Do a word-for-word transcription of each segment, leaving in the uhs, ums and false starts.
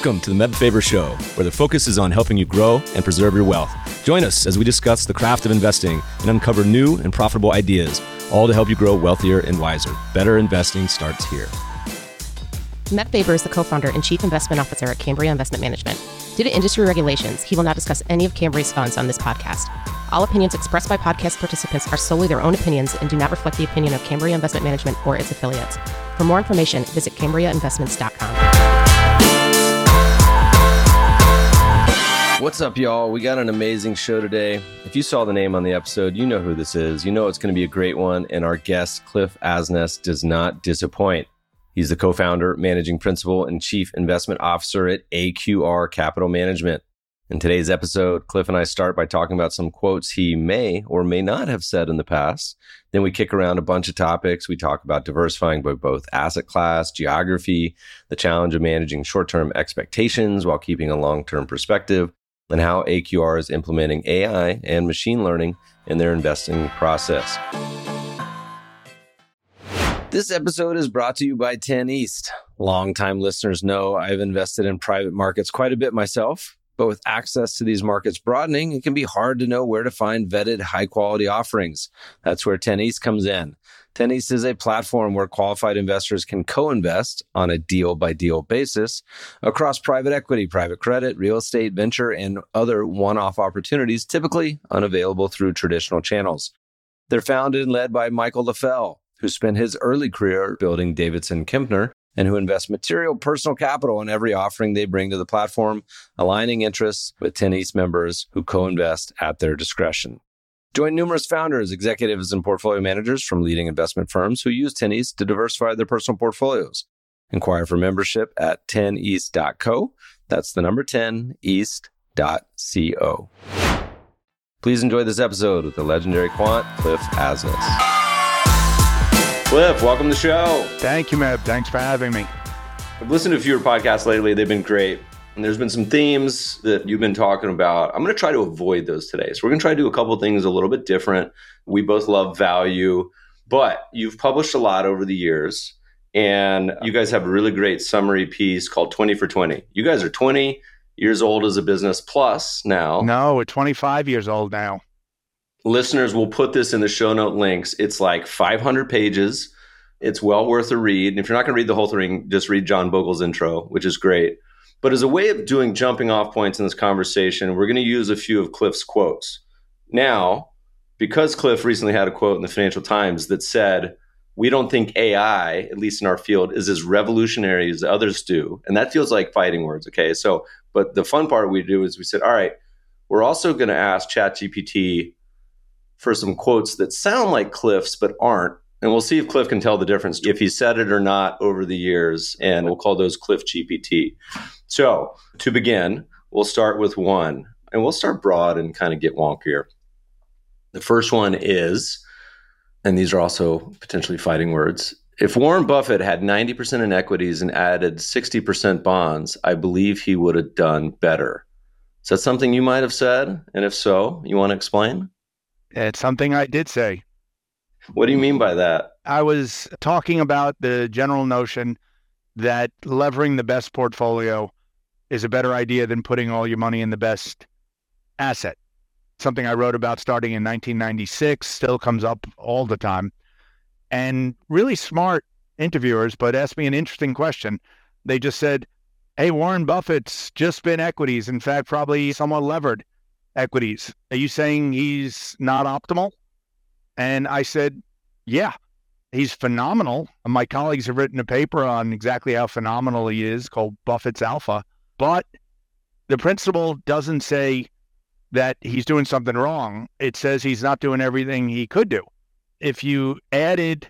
Welcome to the Meb Faber Show, where the focus is on helping you grow and preserve your wealth. Join us as we discuss the craft of investing and uncover new and profitable ideas, all to help you grow wealthier and wiser. Better investing starts here. Meb Faber is the co-founder and chief investment officer at Cambria Investment Management. Due to industry regulations, he will not discuss any of Cambria's funds on this podcast. All opinions expressed by podcast participants are solely their own opinions and do not reflect the opinion of Cambria Investment Management or its affiliates. For more information, visit cambria investments dot com. What's up, y'all? We got an amazing show today. If you saw the name on the episode, you know who this is. You know it's going to be a great one, and our guest, Cliff Asness, does not disappoint. He's the co-founder, managing principal, and chief investment officer at A Q R Capital Management. In today's episode, Cliff and I start by talking about some quotes he may or may not have said in the past. Then we kick around a bunch of topics. We talk about diversifying by both asset class, geography, the challenge of managing short-term expectations while keeping a long-term perspective, and how A Q R is implementing A I and machine learning in their investing process. This episode is brought to you by ten East. Longtime listeners know I've invested in private markets quite a bit myself, but with access to these markets broadening, it can be hard to know where to find vetted, high-quality offerings. That's where ten East comes in. ten East is a platform where qualified investors can co-invest on a deal-by-deal basis across private equity, private credit, real estate, venture, and other one-off opportunities typically unavailable through traditional channels. They're founded and led by Michael LaFell, who spent his early career building Davidson Kempner, and who invest material personal capital in every offering they bring to the platform, aligning interests with ten East members who co-invest at their discretion. Join numerous founders, executives, and portfolio managers from leading investment firms who use ten East to diversify their personal portfolios. Inquire for membership at ten east dot co. That's the number ten east dot co. Please enjoy this episode with the legendary quant, Cliff Asness. Cliff, welcome to the show. Thank you, Meb. Thanks for having me. I've listened to a few of your podcasts lately. They've been great. And there's been some themes that you've been talking about. I'm going to try to avoid those today. So we're going to try to do a couple of things a little bit different. We both love value, but you've published a lot over the years. And you guys have a really great summary piece called twenty for twenty. You guys are twenty years old as a business plus now. No, we're twenty-five years old now. Listeners, will put this in the show note links. It's like five hundred pages. It's well worth a read. And if you're not going to read the whole thing, just read John Bogle's intro, which is great. But as a way of doing jumping off points in this conversation, we're going to use a few of Cliff's quotes. Now, because Cliff recently had a quote in the Financial Times that said, "We don't think A I, at least in our field, is as revolutionary as others do." And that feels like fighting words, okay? So, but the fun part we do is we said, all right, we're also going to ask ChatGPT for some quotes that sound like Cliff's but aren't. And we'll see if Cliff can tell the difference, if he said it or not over the years. And we'll call those Cliff G P T. So to begin, we'll start with one. And we'll start broad and kind of get wonkier. The first one is, and these are also potentially fighting words, if Warren Buffett had ninety percent in equities and added sixty percent bonds, I believe he would have done better. Is that something you might have said? And if so, you want to explain? It's something I did say. What do you mean by that? I was talking about the general notion that levering the best portfolio is a better idea than putting all your money in the best asset. Something I wrote about starting in nineteen ninety-six, still comes up all the time. And really smart interviewers, but asked me an interesting question. They just said, hey, Warren Buffett's just been equities. In fact, probably somewhat levered equities. Are you saying he's not optimal? And I said, yeah, he's phenomenal. My colleagues have written a paper on exactly how phenomenal he is called Buffett's Alpha. But the principle doesn't say that he's doing something wrong. It says he's not doing everything he could do. If you added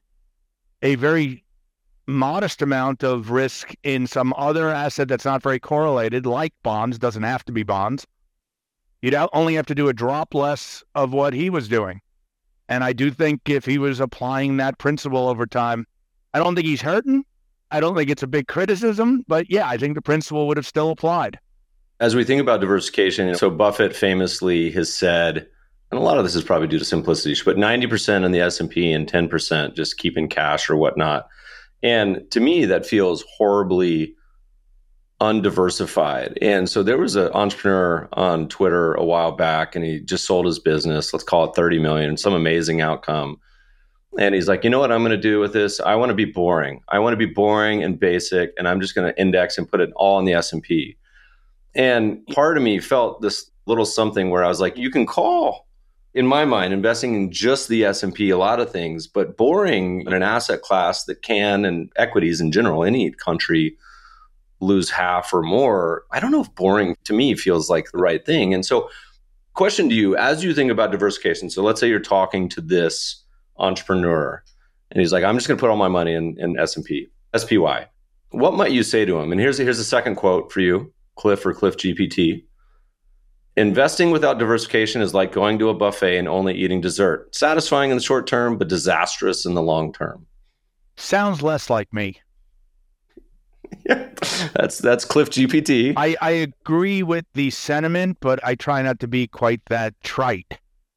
a very modest amount of risk in some other asset that's not very correlated, like bonds, doesn't have to be bonds, you'd only have to do a drop less of what he was doing. And I do think if he was applying that principle over time, I don't think he's hurting. I don't think it's a big criticism, but yeah, I think the principle would have still applied. As we think about diversification, so Buffett famously has said, and a lot of this is probably due to simplicity, but ninety percent in the S and P and ten percent just keeping cash or whatnot. And to me, that feels horribly undiversified. And so there was an entrepreneur on Twitter a while back, and he just sold his business, let's call it thirty million, some amazing outcome. And he's like, you know what I'm going to do with this? I want to be boring. I want to be boring and basic, and I'm just going to index and put it all in the S and P. And part of me felt this little something where I was like, you can call, in my mind, investing in just the S and P a lot of things, but boring in an asset class that can, and equities in general, any country, lose half or more. I don't know if boring to me feels like the right thing. And so question to you, as you think about diversification, so let's say you're talking to this entrepreneur and he's like, I'm just going to put all my money in, in S and P, S P Y. What might you say to him? And here's, here's a second quote for you, Cliff or Cliff G P T. Investing without diversification is like going to a buffet and only eating dessert. Satisfying in the short term, but disastrous in the long term. Sounds less like me. Yeah, that's that's Cliff G P T. I, I agree with the sentiment, but I try not to be quite that trite.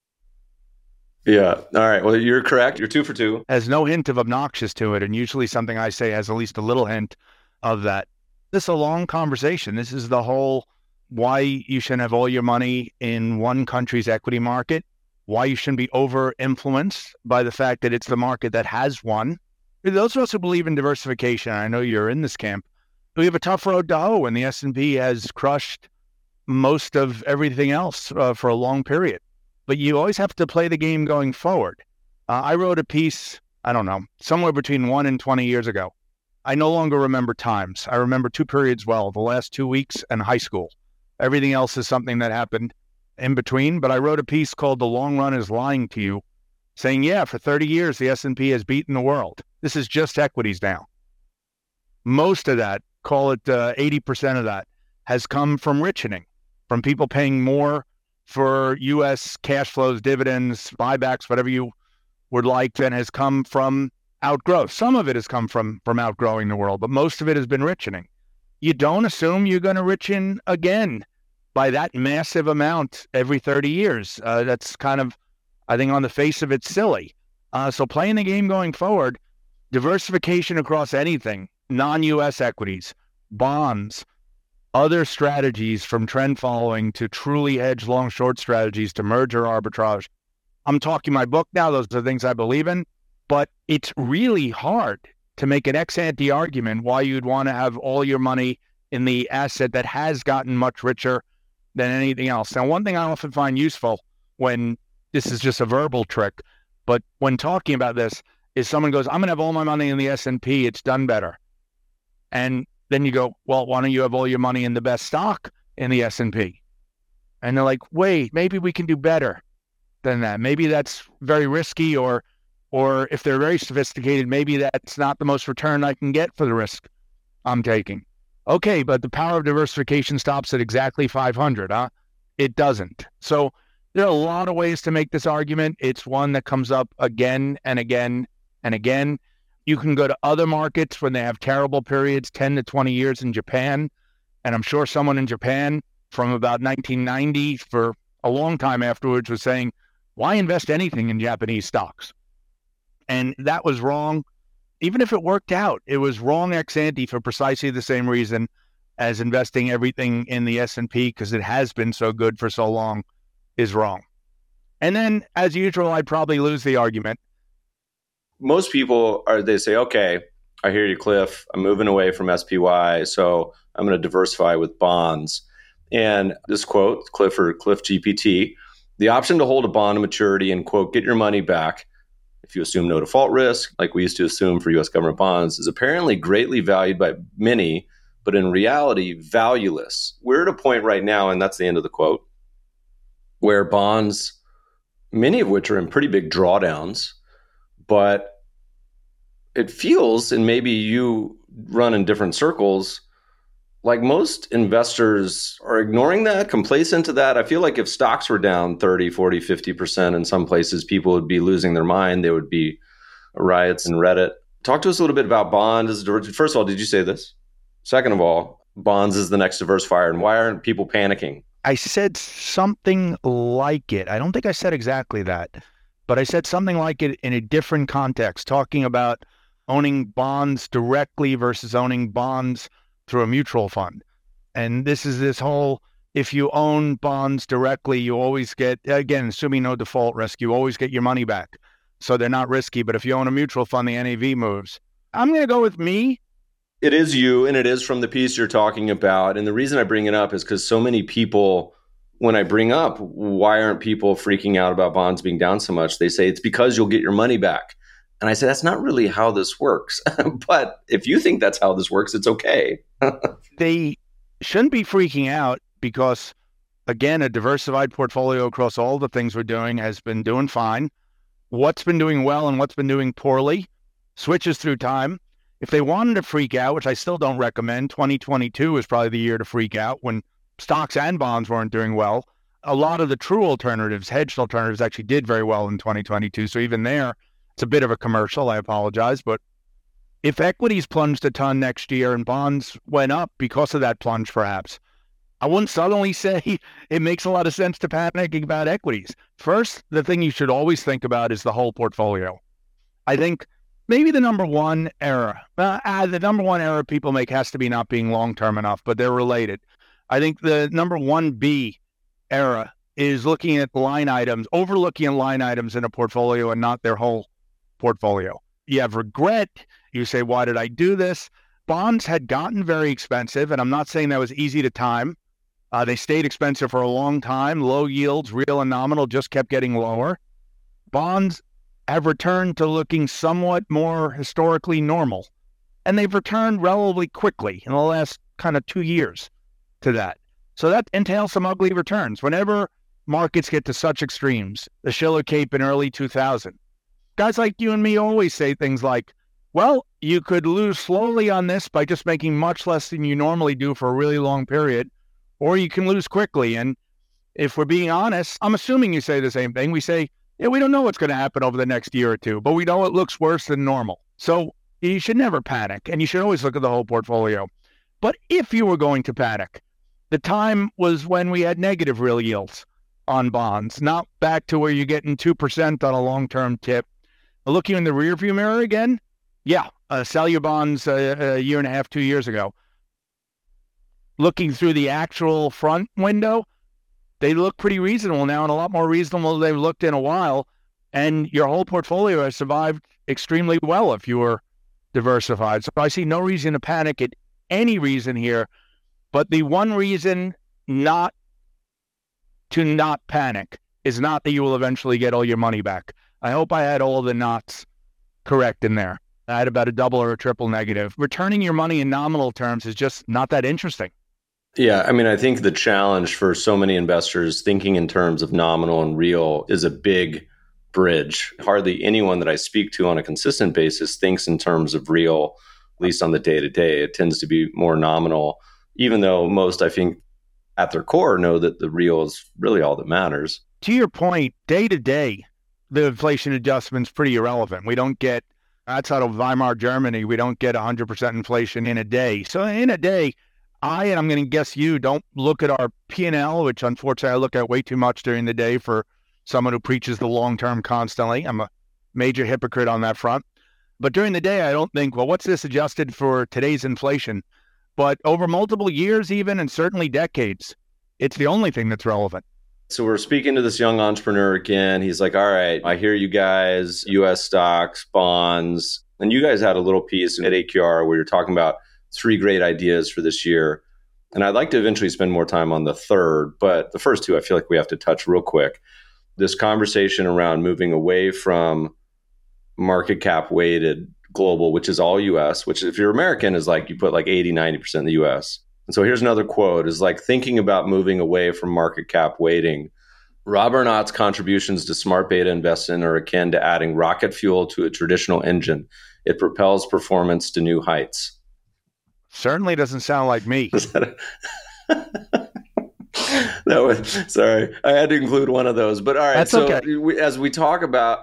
Yeah. All right. Well, you're correct. You're two for two. Has no hint of obnoxious to it. And usually something I say has at least a little hint of that. This is a long conversation. This is the whole why you shouldn't have all your money in one country's equity market, why you shouldn't be over-influenced by the fact that it's the market that has won. Those of us who believe in diversification, I know you're in this camp, we have a tough road to hoe, and the S and P has crushed most of everything else uh, for a long period. But you always have to play the game going forward. Uh, I wrote a piece, I don't know, somewhere between one and twenty years ago. I no longer remember times. I remember two periods well, the last two weeks and high school. Everything else is something that happened in between. But I wrote a piece called The Long Run is Lying to You, saying, yeah, for thirty years, the S and P has beaten the world. This is just equities now. Most of that, call it uh, eighty percent of that, has come from richening, from people paying more for U S cash flows, dividends, buybacks, whatever you would like, than has come from outgrowth. Some of it has come from, from outgrowing the world, but most of it has been richening. You don't assume you're going to richen again by that massive amount every thirty years. Uh, that's kind of, I think on the face of it, silly. Uh, so playing the game going forward, diversification across anything, non-U S equities, bonds, other strategies from trend following to truly hedge long-short strategies to merger arbitrage. I'm talking my book now. Those are the things I believe in, but it's really hard to make an ex-ante argument why you'd want to have all your money in the asset that has gotten much richer than anything else. Now, one thing I often find useful when this is just a verbal trick, but when talking about this is someone goes, I'm going to have all my money in the S and P. It's done better. And then you go, well, why don't you have all your money in the best stock in the S and P? And they're like, wait, maybe we can do better than that. Maybe that's very risky, or or if they're very sophisticated, maybe that's not the most return I can get for the risk I'm taking. Okay, but the power of diversification stops at exactly five hundred, huh? It doesn't. So there are a lot of ways to make this argument. It's one that comes up again and again and again. You can go to other markets when they have terrible periods, ten to twenty years in Japan. And I'm sure someone in Japan from about nineteen ninety for a long time afterwards was saying, why invest anything in Japanese stocks? And that was wrong. Even if it worked out, it was wrong ex ante for precisely the same reason as investing everything in the S and P, because it has been so good for so long, is wrong. And then, as usual, I'd probably lose the argument. Most people are, they say, okay, I hear you, Cliff. I'm moving away from S P Y, so I'm going to diversify with bonds. And this quote, Cliff or Cliff G P T, the option to hold a bond to maturity and, quote, get your money back if you assume no default risk, like we used to assume for U S government bonds, is apparently greatly valued by many, but in reality, valueless. We're at a point right now, and that's the end of the quote, where bonds, many of which are in pretty big drawdowns, but it feels, and maybe you run in different circles, like most investors are ignoring that, complacent to that. I feel like if stocks were down thirty, forty, fifty percent in some places, people would be losing their mind. There would be riots in Reddit. Talk to us a little bit about bonds. First of all, did you say this? Second of all, bonds is the next diversifier. And why aren't people panicking? I said something like it. I don't think I said exactly that, but I said something like it in a different context, talking about owning bonds directly versus owning bonds through a mutual fund. And this is this whole, if you own bonds directly, you always get, again, assuming no default risk, you always get your money back. So they're not risky. But if you own a mutual fund, the N A V moves. I'm going to go with me. It is you, and it is from the piece you're talking about. And the reason I bring it up is because so many people, when I bring up why aren't people freaking out about bonds being down so much, they say it's because you'll get your money back. And I say, that's not really how this works. But if you think that's how this works, it's okay. They shouldn't be freaking out because, again, a diversified portfolio across all the things we're doing has been doing fine. What's been doing well and what's been doing poorly switches through time. If they wanted to freak out, which I still don't recommend, twenty twenty-two is probably the year to freak out when stocks and bonds weren't doing well. A lot of the true alternatives, hedged alternatives, actually did very well in twenty twenty-two. So even there, it's a bit of a commercial. I apologize. But if equities plunged a ton next year and bonds went up because of that plunge, perhaps, I wouldn't suddenly say it makes a lot of sense to panic about equities. First, the thing you should always think about is the whole portfolio. I think maybe the number one error, uh, the number one error people make has to be not being long-term enough, but they're related. I think the number one B error is looking at line items, overlooking line items in a portfolio and not their whole portfolio. You have regret. You say, why did I do this? Bonds had gotten very expensive, and I'm not saying that was easy to time. Uh, they stayed expensive for a long time. Low yields, real and nominal, just kept getting lower. Bonds have returned to looking somewhat more historically normal, and they've returned relatively quickly in the last kind of two years to that. So that entails some ugly returns. Whenever markets get to such extremes, the Shiller Cape in early two thousand, guys like you and me always say things like, well, you could lose slowly on this by just making much less than you normally do for a really long period, or you can lose quickly. And if we're being honest, I'm assuming you say the same thing. We say, yeah, we don't know what's going to happen over the next year or two, but we know it looks worse than normal. So you should never panic, and you should always look at the whole portfolio. But if you were going to panic, the time was when we had negative real yields on bonds, not back to where you're getting two percent on a long-term tip. Looking in the rearview mirror again, yeah, uh, sell your bonds a, a year and a half, two years ago. Looking through the actual front window, they look pretty reasonable now, and a lot more reasonable than they've looked in a while. And your whole portfolio has survived extremely well if you were diversified. So I see no reason to panic at any reason here. But the one reason not to not panic is not that you will eventually get all your money back. I hope I had all the knots correct in there. I had about a double or a triple negative. Returning your money in nominal terms is just not that interesting. Yeah, I mean, I think the challenge for so many investors thinking in terms of nominal and real is a big bridge. Hardly anyone that I speak to on a consistent basis thinks in terms of real, at least on the day-to-day. It tends to be more nominal, even though most, I think, at their core know that the real is really all that matters. To your point, day-to-day, the inflation adjustment's pretty irrelevant. We don't get, outside of Weimar Germany, we don't get one hundred percent inflation in a day. So in a day, I, and I'm going to guess you, don't look at our P and L, which unfortunately I look at way too much during the day for someone who preaches the long-term constantly. I'm a major hypocrite on that front. But during the day, I don't think, well, what's this adjusted for today's inflation? But over multiple years even, and certainly decades, it's the only thing that's relevant. So we're speaking to this young entrepreneur again. He's like, all right, I hear you guys, U S stocks, bonds. And you guys had a little piece at A Q R where you're talking about three great ideas for this year. And I'd like to eventually spend more time on the third, but the first two, I feel like we have to touch real quick. This conversation around moving away from market cap weighted global, which is all U S, which if you're American is like you put like eighty, ninety percent in the U S. And so here's another quote, is like thinking about moving away from market cap weighting. Rob Arnott's contributions to smart beta investing are akin to adding rocket fuel to a traditional engine. It propels performance to new heights. Certainly doesn't sound like me. that, a... that was, sorry, I had to include one of those. But all right, That's so okay. we, as we talk about...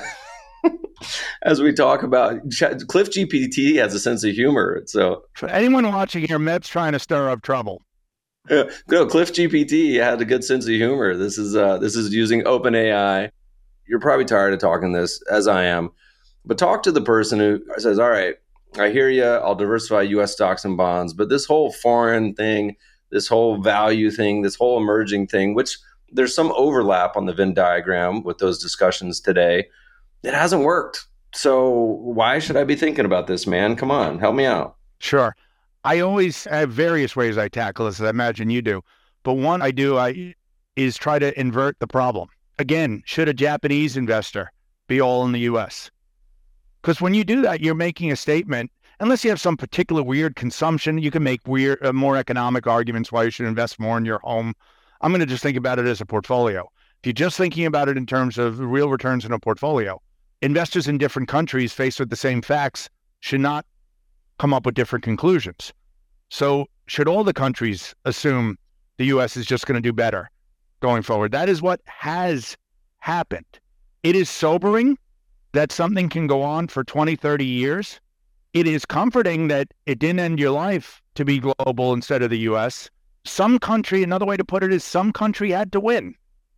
As we talk about, Cliff G P T has a sense of humor. So for anyone watching here, Meb's trying to stir up trouble. Yeah, no, Cliff G P T had a good sense of humor. This is uh, this is using OpenAI. You're probably tired of talking this, as I am. But talk to the person who says, all right, I hear you. I'll diversify U S stocks and bonds. But this whole foreign thing, this whole value thing, this whole emerging thing, which there's some overlap on the Venn diagram with those discussions today. It hasn't worked. So why should I be thinking about this, man? Come on, help me out. Sure. I always have various ways I tackle this, I imagine you do. But one I do I is try to invert the problem. Again, should a Japanese investor be all in the U S? Because when you do that, you're making a statement. Unless you have some particular weird consumption, you can make weird, uh, more economic arguments why you should invest more in your home. I'm going to just think about it as a portfolio. If you're just thinking about it in terms of real returns in a portfolio, investors in different countries faced with the same facts should not come up with different conclusions. So should all the countries assume the U S is just going to do better going forward? That is what has happened. It is sobering that something can go on for twenty, thirty years. It is comforting that it didn't end your life to be global instead of the U S. Some country, another way to put it is some country had to win.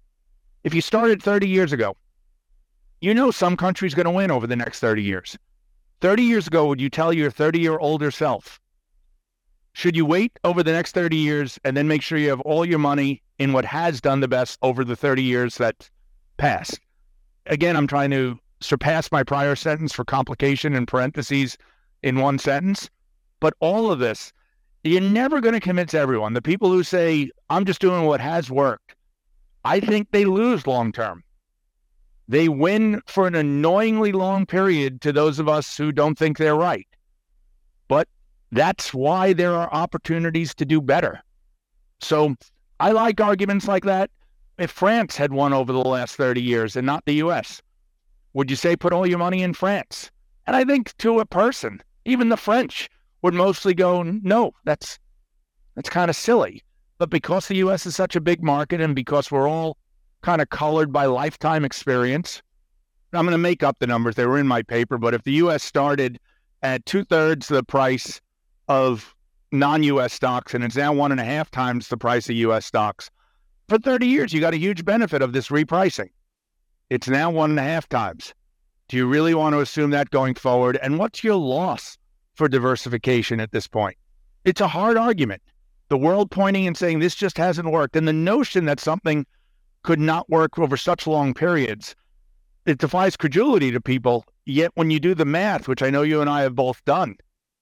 If you started thirty years ago, you know some country's going to win over the next thirty years. thirty years ago, would you tell your thirty-year older self, should you wait over the next thirty years and then make sure you have all your money in what has done the best over the thirty years that passed? Again, I'm trying to surpass my prior sentence for complication in parentheses in one sentence. But all of this, you're never going to convince everyone. The people who say, I'm just doing what has worked, I think they lose long term. They win for an annoyingly long period to those of us who don't think they're right. But that's why there are opportunities to do better. So I like arguments like that. If France had won over the last thirty years and not the U S, would you say put all your money in France? And I think to a person, even the French would mostly go, no, that's that's kind of silly. But because the U S is such a big market and because we're all kind of colored by lifetime experience, I'm going to make up the numbers. They were in my paper, but if the U S started at two-thirds the price of non-U S stocks and it's now one and a half times the price of U S stocks, for thirty years, you got a huge benefit of this repricing. It's now one and a half times. Do you really want to assume that going forward? And what's your loss for diversification at this point? It's a hard argument. The world pointing and saying this just hasn't worked. And the notion that something could not work over such long periods, it defies credulity to people. Yet when you do the math, which I know you and I have both done,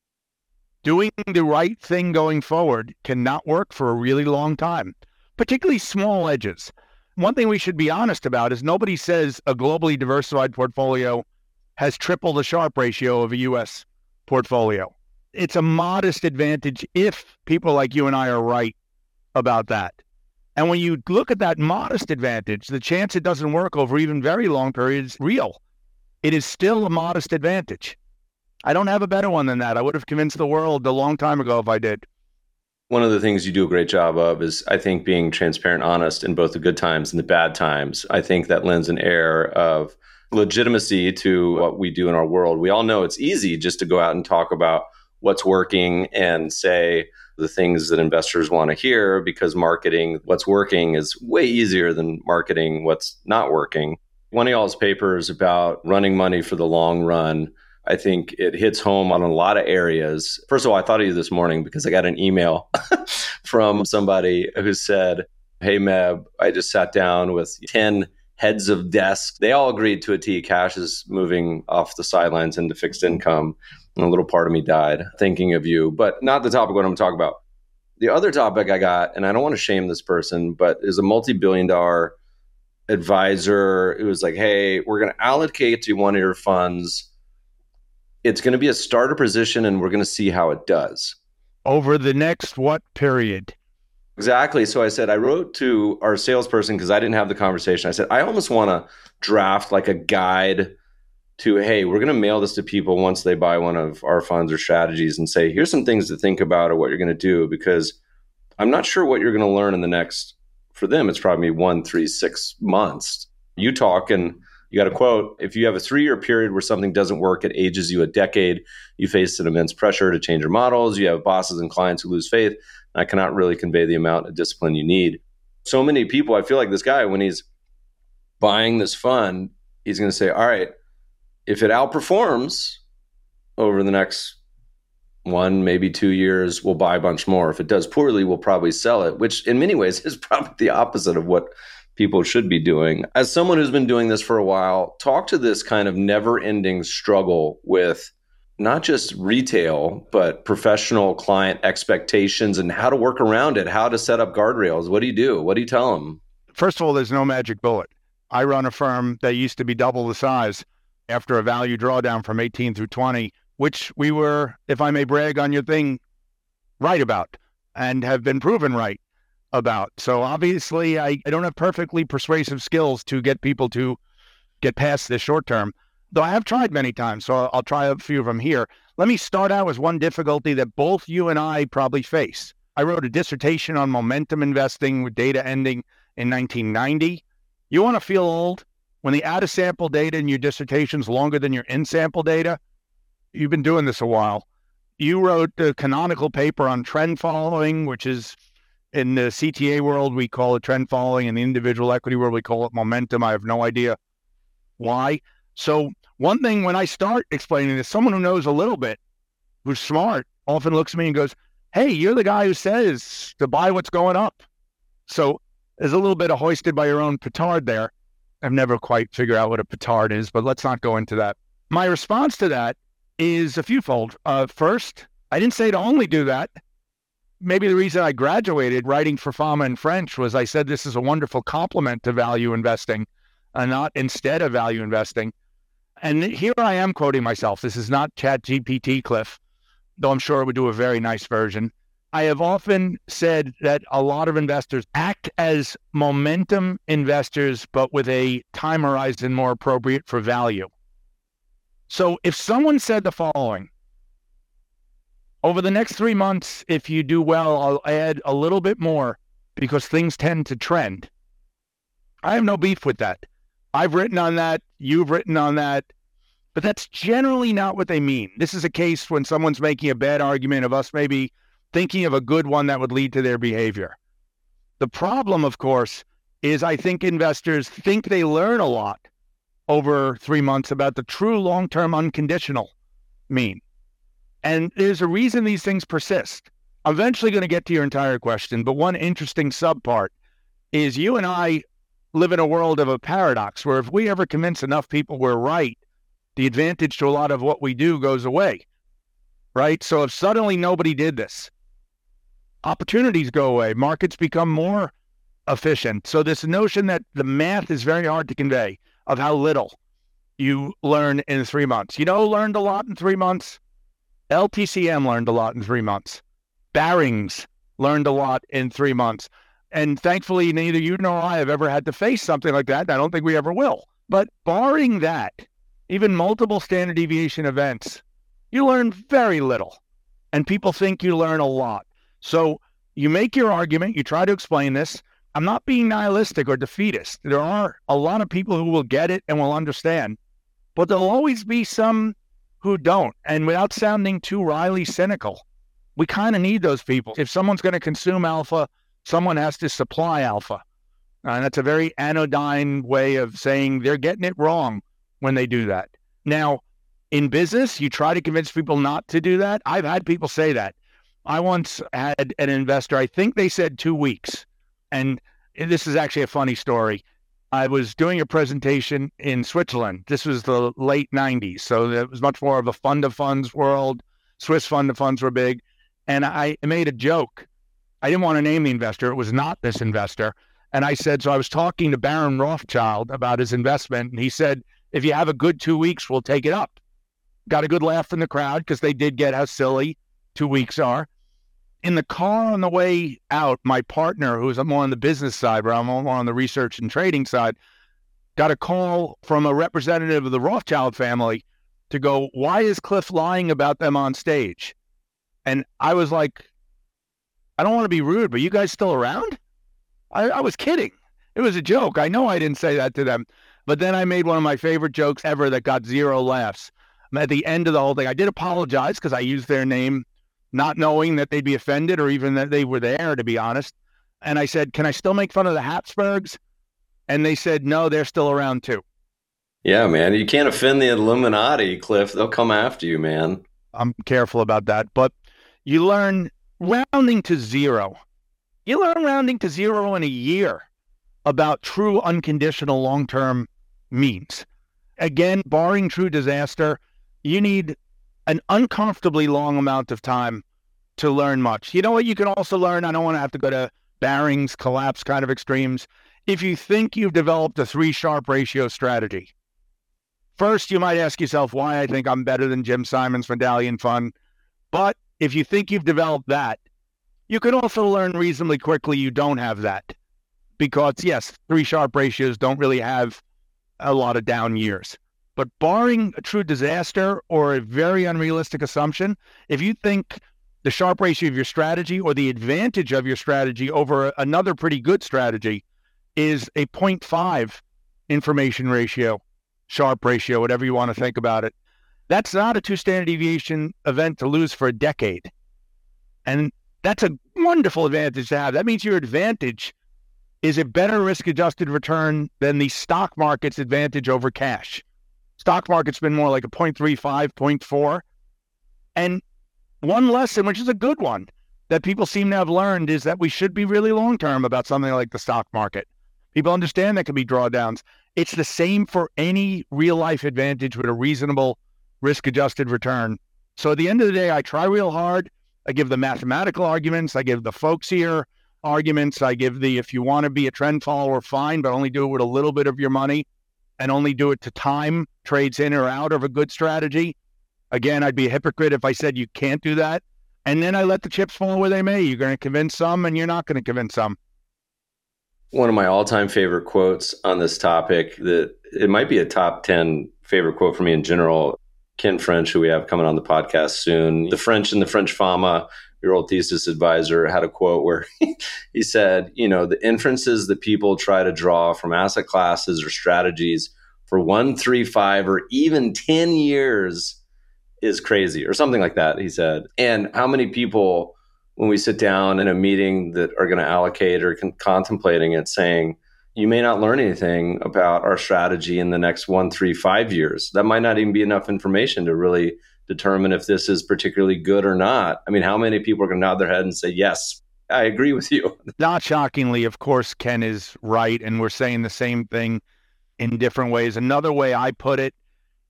doing the right thing going forward cannot work for a really long time, particularly small edges. One thing we should be honest about is nobody says a globally diversified portfolio has triple the Sharpe ratio of a U S portfolio. It's a modest advantage if people like you and I are right about that. And when you look at that modest advantage, the chance it doesn't work over even very long periods is real. It is still a modest advantage. I don't have a better one than that. I would have convinced the world a long time ago if I did. One of the things you do a great job of is, I think, being transparent, honest in both the good times and the bad times. I think that lends an air of legitimacy to what we do in our world. We all know it's easy just to go out and talk about what's working and say the things that investors want to hear, because marketing what's working is way easier than marketing what's not working. One of y'all's papers about running money for the long run, I think it hits home on a lot of areas. First of all, I thought of you this morning because I got an email from somebody who said, hey, Meb, I just sat down with ten heads of desks. They all agreed to a T. Cash is moving off the sidelines into fixed income. And a little part of me died thinking of you, but not the topic what I'm talking about. The other topic I got, and I don't want to shame this person, but is a multi-billion dollar advisor who was like, hey, we're going to allocate to one of your funds. It's going to be a starter position, and we're going to see how it does. Over the next what period? Exactly. So I said, I wrote to our salesperson because I didn't have the conversation. I said, I almost want to draft like a guide to, hey, we're going to mail this to people once they buy one of our funds or strategies and say, here's some things to think about or what you're going to do, because I'm not sure what you're going to learn in the next, for them, it's probably one, three, six months. You talk and you got a quote, if you have a three-year period where something doesn't work, it ages you a decade. You face an immense pressure to change your models. You have bosses and clients who lose faith. I cannot really convey the amount of discipline you need. So many people, I feel like this guy, when he's buying this fund, he's going to say, all right, if it outperforms over the next one, maybe two years, we'll buy a bunch more. If it does poorly, we'll probably sell it, which in many ways is probably the opposite of what people should be doing. As someone who's been doing this for a while, talk to this kind of never-ending struggle with not just retail, but professional client expectations and how to work around it, how to set up guardrails. What do you do? What do you tell them? First of all, there's no magic bullet. I run a firm that used to be double the size after a value drawdown from eighteen through twenty, which we were, if I may brag on your thing, right about and have been proven right about. So obviously, I, I don't have perfectly persuasive skills to get people to get past this short term, though I have tried many times. So I'll, I'll try a few of them here. Let me start out with one difficulty that both you and I probably face. I wrote a dissertation on momentum investing with data ending in nineteen ninety. You want to feel old? When the out-of-sample data in your dissertation is longer than your in-sample data, you've been doing this a while. You wrote the canonical paper on trend following, which is in the C T A world, we call it trend following. In the individual equity world, we call it momentum. I have no idea why. So one thing when I start explaining this, someone who knows a little bit, who's smart, often looks at me and goes, hey, you're the guy who says to buy what's going up. So there's a little bit of hoisted by your own petard there. I've never quite figured out what a petard is, but let's not go into that. My response to that is a fewfold. Uh, first, I didn't say to only do that. Maybe the reason I graduated writing for Fama in French was I said this is a wonderful complement to value investing, and not instead of value investing. And here I am quoting myself. This is not Chat G P T, Cliff, though I'm sure it would do a very nice version. I have often said that a lot of investors act as momentum investors, but with a time horizon more appropriate for value. So if someone said the following, over the next three months, if you do well, I'll add a little bit more because things tend to trend. I have no beef with that. I've written on that. You've written on that. But that's generally not what they mean. This is a case when someone's making a bad argument of us maybe thinking of a good one that would lead to their behavior. The problem, of course, is I think investors think they learn a lot over three months about the true long-term unconditional mean. And there's a reason these things persist. I'm eventually going to get to your entire question, but one interesting subpart is you and I live in a world of a paradox where if we ever convince enough people we're right, the advantage to a lot of what we do goes away, right? So if suddenly nobody did this, opportunities go away, markets become more efficient. So this notion that the math is very hard to convey of how little you learn in three months. You know, learned a lot in three months. L T C M learned a lot in three months. Barings learned a lot in three months. And thankfully, neither you nor I have ever had to face something like that. I don't think we ever will. But barring that, even multiple standard deviation events, you learn very little. And people think you learn a lot. So you make your argument, you try to explain this. I'm not being nihilistic or defeatist. There are a lot of people who will get it and will understand. But there'll always be some who don't. And without sounding too wryly cynical, we kind of need those people. If someone's going to consume alpha, someone has to supply alpha. And that's a very anodyne way of saying they're getting it wrong when they do that. Now, in business, you try to convince people not to do that. I've had people say that. I once had an investor, I think they said two weeks. And this is actually a funny story. I was doing a presentation in Switzerland. This was the late nineties. So it was much more of a fund of funds world. Swiss fund of funds were big. And I made a joke. I didn't want to name the investor. It was not this investor. And I said, so I was talking to Baron Rothschild about his investment. And he said, if you have a good two weeks, we'll take it up. Got a good laugh from the crowd because they did get how silly two weeks are. In the car on the way out, my partner, who's more on the business side, but I'm more on the research and trading side, got a call from a representative of the Rothschild family to go, why is Cliff lying about them on stage? And I was like, I don't want to be rude, but you guys still around? I, I was kidding. It was a joke. I know I didn't say that to them. But then I made one of my favorite jokes ever that got zero laughs. At the end of the whole thing, I did apologize because I used their name, not knowing that they'd be offended or even that they were there, to be honest. And I said, can I still make fun of the Habsburgs? And they said, no, they're still around too. Yeah, man. You can't offend the Illuminati, Cliff. They'll come after you, man. I'm careful about that. But you learn rounding to zero. You learn rounding to zero in a year about true unconditional long-term means. Again, barring true disaster, you need an uncomfortably long amount of time to learn much. You know what you can also learn? I don't want to have to go to Barings collapse kind of extremes. If you think you've developed a three Sharpe ratio strategy, first you might ask yourself why I think I'm better than Jim Simon's Medallion Fund. But if you think you've developed that, you can also learn reasonably quickly you don't have that. Because yes, three Sharpe ratios don't really have a lot of down years. But barring a true disaster or a very unrealistic assumption, if you think the Sharpe ratio of your strategy or the advantage of your strategy over another pretty good strategy is a zero point five information ratio, Sharpe ratio, whatever you want to think about it, that's not a two standard deviation event to lose for a decade. And that's a wonderful advantage to have. That means your advantage is a better risk-adjusted return than the stock market's advantage over cash. Stock market's been more like a zero point three five, zero point four. And one lesson, which is a good one, that people seem to have learned is that we should be really long-term about something like the stock market. People understand that can be drawdowns. It's the same for any real-life advantage with a reasonable risk-adjusted return. So at the end of the day, I try real hard. I give the mathematical arguments. I give the folksier arguments. I give the, if you want to be a trend follower, fine, but only do it with a little bit of your money and only do it to time trades in or out of a good strategy. Again, I'd be a hypocrite if I said you can't do that. And then I let the chips fall where they may. You're going to convince some and you're not going to convince some. One of my all-time favorite quotes on this topic, that it might be a top ten favorite quote for me in general. Ken French, who we have coming on the podcast soon, the French and the French Fama, your old thesis advisor, had a quote where he said, you know, the inferences that people try to draw from asset classes or strategies for one, three, five, or even ten years is crazy, or something like that, he said. And how many people, when we sit down in a meeting that are going to allocate or con- contemplating it, saying, you may not learn anything about our strategy in the next one, three, five years. That might not even be enough information to really determine if this is particularly good or not. I mean, how many people are going to nod their head and say, yes, I agree with you? Not shockingly, of course, Ken is right. And we're saying the same thing in different ways. Another way I put it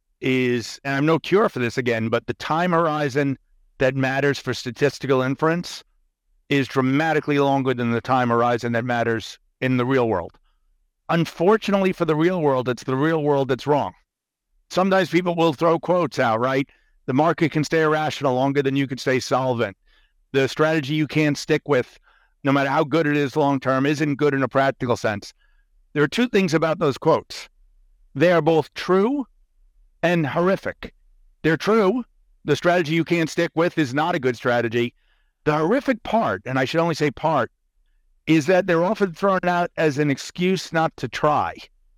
is, and I'm no cure for this again, but the time horizon that matters for statistical inference is dramatically longer than the time horizon that matters in the real world. Unfortunately for the real world, it's the real world that's wrong. Sometimes people will throw quotes out, right? The market can stay irrational longer than you can stay solvent. The strategy you can't stick with, no matter how good it is long-term, isn't good in a practical sense. There are two things about those quotes. They are both true and horrific. They're true. The strategy you can't stick with is not a good strategy. The horrific part, and I should only say part, is that they're often thrown out as an excuse not to try.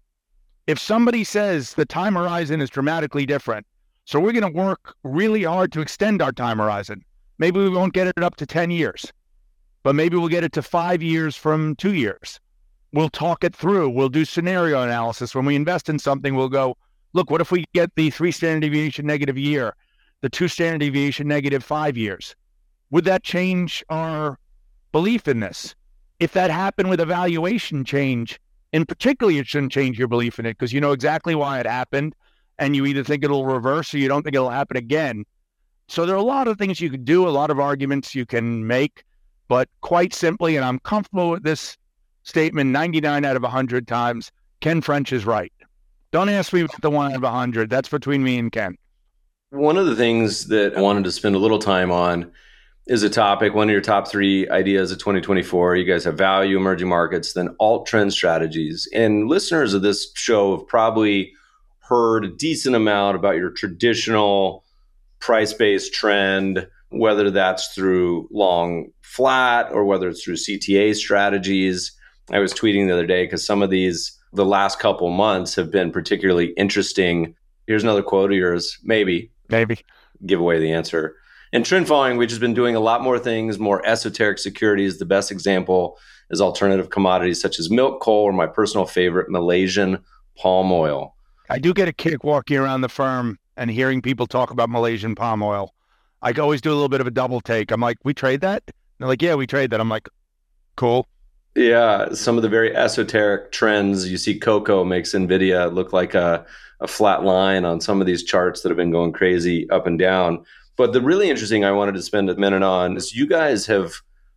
If somebody says the time horizon is dramatically different, so we're going to work really hard to extend our time horizon. Maybe we won't get it up to ten years, but maybe we'll get it to five years from two years. We'll talk it through. We'll do scenario analysis. When we invest in something, we'll go, look, what if we get the three standard deviation negative year, the two standard deviation negative five years? Would that change our belief in this? If that happened with a valuation change, and particularly it shouldn't change your belief in it because you know exactly why it happened and you either think it'll reverse or you don't think it'll happen again. So there are a lot of things you could do, a lot of arguments you can make, but quite simply, and I'm comfortable with this statement ninety-nine out of one hundred times, Ken French is right. Don't ask me about the one out of one hundred. That's between me and Ken. One of the things that I wanted to spend a little time on is a topic, one of your top three ideas of twenty twenty-four. You guys have value, emerging markets, then alt trend strategies. And listeners of this show have probably heard a decent amount about your traditional price-based trend, whether that's through long flat or whether it's through C T A strategies. I was tweeting the other day because some of these, the last couple months have been particularly interesting. Here's another quote of yours. Maybe. Maybe. Give away the answer. In trend following, we've just been doing a lot more things, more esoteric securities. The best example is alternative commodities such as milk, coal, or my personal favorite, Malaysian palm oil. I do get a kick walking around the firm and hearing people talk about Malaysian palm oil. I always do a little bit of a double take. I'm like, we trade that? And they're like, yeah, we trade that. I'm like, cool. Yeah, some of the very esoteric trends. You see Coco makes NVIDIA look like a, a flat line on some of these charts that have been going crazy up and down. But the really interesting I wanted to spend a minute on is you guys have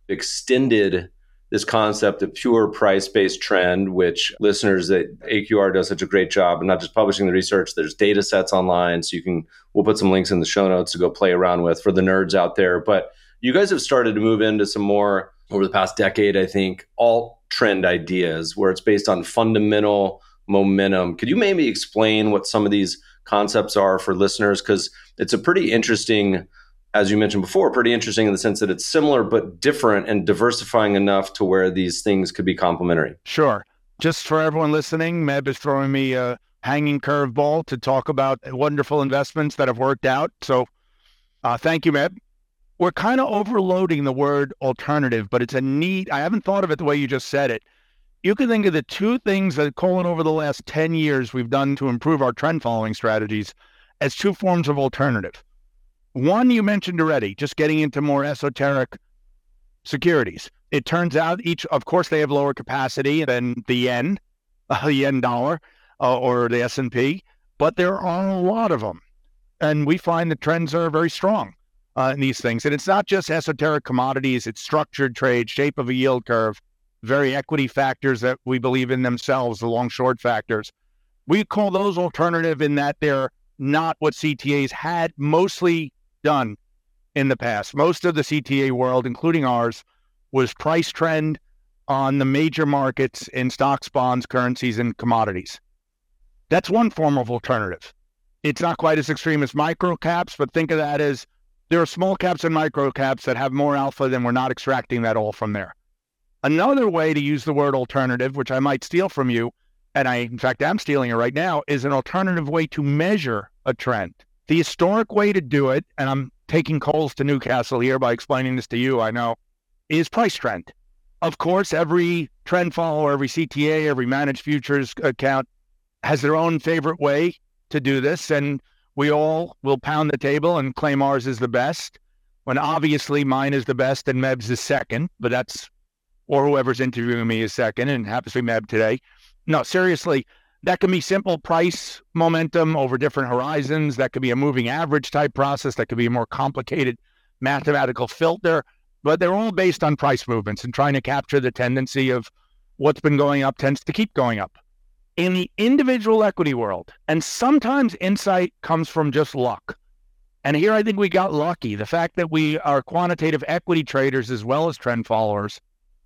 extended this concept of pure price-based trend, which listeners at A Q R does such a great job of not just publishing the research. There's data sets online, so you can, we'll put some links in the show notes to go play around with for the nerds out there. But you guys have started to move into some more, over the past decade, I think, alt trend ideas where it's based on fundamental momentum. Could you maybe explain what some of these concepts are for listeners? Because it's a pretty interesting, as you mentioned before, pretty interesting in the sense that it's similar but different and diversifying enough to where these things could be complementary. Sure. Just for everyone listening, Meb is throwing me a hanging curveball to talk about wonderful investments that have worked out. So uh, thank you, Meb. We're kind of overloading the word alternative, but it's a neat, I haven't thought of it the way you just said it. You can think of the two things that, Colin, over the last ten years we've done to improve our trend following strategies as two forms of alternative. One you mentioned already, just getting into more esoteric securities. It turns out each, of course, they have lower capacity than the yen, uh, the yen dollar, uh, or the S and P, but there are a lot of them. And we find the trends are very strong uh, in these things. And it's not just esoteric commodities, it's structured trade, shape of a yield curve, very equity factors that we believe in themselves, the long short factors. We call those alternative in that they're not what C T As had mostly done in the past. Most of the C T A world, including ours, was price trend on the major markets in stocks, bonds, currencies, and commodities. That's one form of alternative. It's not quite as extreme as micro caps, but think of that as there are small caps and micro caps that have more alpha than we're not extracting that all from there. Another way to use the word alternative, which I might steal from you, and I, in fact, am stealing it right now, is an alternative way to measure a trend. The historic way to do it, and I'm taking coals to Newcastle here by explaining this to you, I know, is price trend. Of course, every trend follower, every C T A, every managed futures account has their own favorite way to do this, and we all will pound the table and claim ours is the best, when obviously mine is the best and Meb's is second, but that's, or whoever's interviewing me is second, and happens to be Meb today. No, seriously, that can be simple price momentum over different horizons. That could be a moving average type process. That could be a more complicated mathematical filter, but they're all based on price movements and trying to capture the tendency of what's been going up tends to keep going up. In the individual equity world, and sometimes insight comes from just luck. And here I think we got lucky. The fact that we are quantitative equity traders as well as trend followers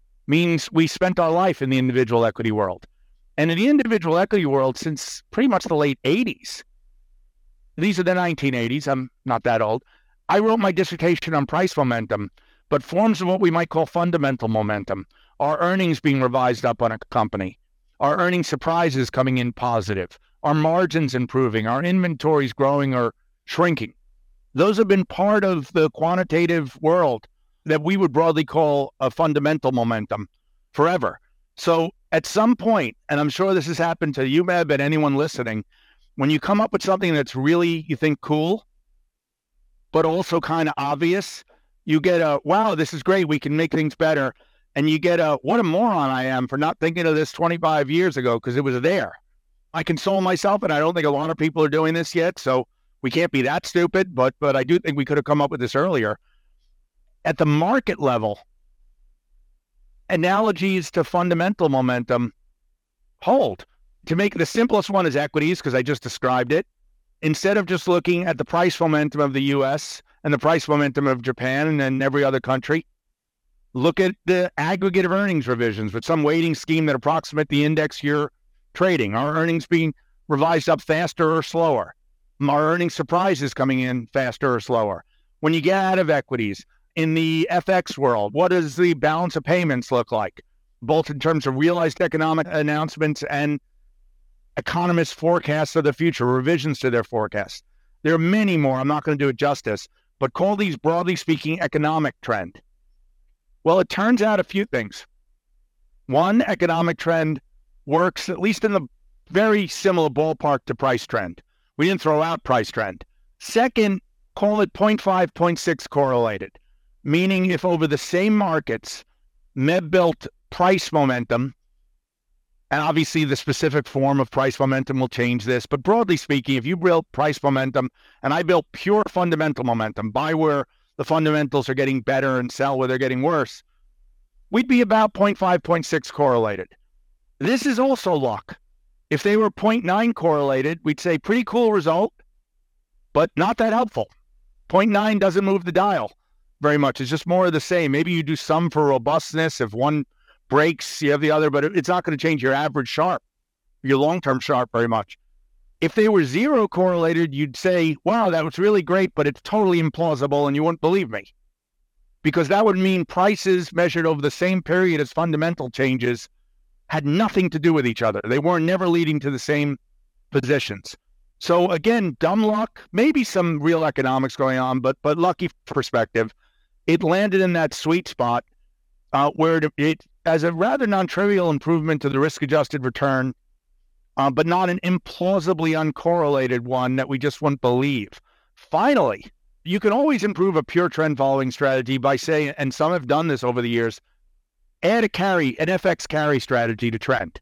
means we spent our life in the individual equity world. And in the individual equity world, since pretty much the late eighties, these are the nineteen eighties, I'm not that old, I wrote my dissertation on price momentum, but forms of what we might call fundamental momentum, our earnings being revised up on a company, our earnings surprises coming in positive, our margins improving, our inventories growing or shrinking. Those have been part of the quantitative world that we would broadly call a fundamental momentum forever. So at some point, and I'm sure this has happened to you, Meb, and anyone listening, when you come up with something that's really, you think, cool, but also kind of obvious, you get a, wow, this is great, we can make things better. And you get a, what a moron I am for not thinking of this twenty-five years ago because it was there. I console myself, and I don't think a lot of people are doing this yet, so we can't be that stupid, but but I do think we could have come up with this earlier. At the market level, analogies to fundamental momentum hold. To make the simplest one is equities, because I just described it. Instead of just looking at the price momentum of the U S and the price momentum of Japan and then every other country, look at the aggregate of earnings revisions with some weighting scheme that approximate the index you're trading. Are earnings being revised up faster or slower? Are earnings surprises coming in faster or slower? When you get out of equities, in the F X world, what does the balance of payments look like, both in terms of realized economic announcements and economists' forecasts of the future, revisions to their forecasts? There are many more. I'm not going to do it justice, but call these, broadly speaking, economic trend. Well, it turns out a few things. One, economic trend works at least in the very similar ballpark to price trend. We didn't throw out price trend. Second, call it zero point five, zero point six correlated, meaning if over the same markets, M E B built price momentum, and obviously the specific form of price momentum will change this, but broadly speaking, if you built price momentum and I built pure fundamental momentum, buy where the fundamentals are getting better and sell where they're getting worse, we'd be about zero point five, zero point six correlated. This is also luck. If they were zero point nine correlated, we'd say pretty cool result, but not that helpful. zero point nine doesn't move the dial very much. It's just more of the same. Maybe you do some for robustness. If one breaks, you have the other, but it's not going to change your average Sharpe, your long-term Sharpe very much. If they were zero correlated, you'd say, wow, that was really great, but it's totally implausible and you wouldn't believe me. Because that would mean prices measured over the same period as fundamental changes had nothing to do with each other. They weren't never leading to the same positions. So again, dumb luck, maybe some real economics going on, but but lucky perspective. It landed in that sweet spot uh, where it, it, as a rather non-trivial improvement to the risk-adjusted return, uh, but not an implausibly uncorrelated one that we just wouldn't believe. Finally, you can always improve a pure trend following strategy by saying, and some have done this over the years, add a carry, an F X carry strategy to trend.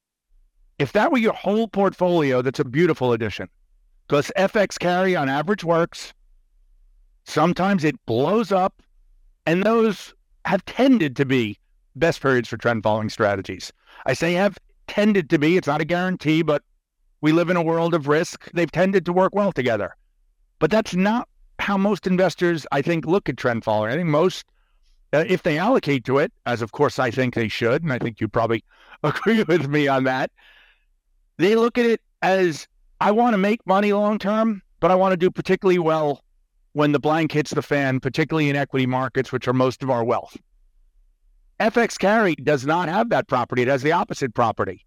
If that were your whole portfolio, that's a beautiful addition. Because F X carry on average works. Sometimes it blows up, and those have tended to be best periods for trend following strategies. I say have tended to be, it's not a guarantee, but we live in a world of risk. They've tended to work well together. But that's not how most investors, I think, look at trend following. I think most, uh, if they allocate to it, as of course I think they should, and I think you probably agree with me on that, they look at it as, I want to make money long term, but I want to do particularly well when the blank hits the fan, particularly in equity markets, which are most of our wealth. F X carry does not have that property. It has the opposite property.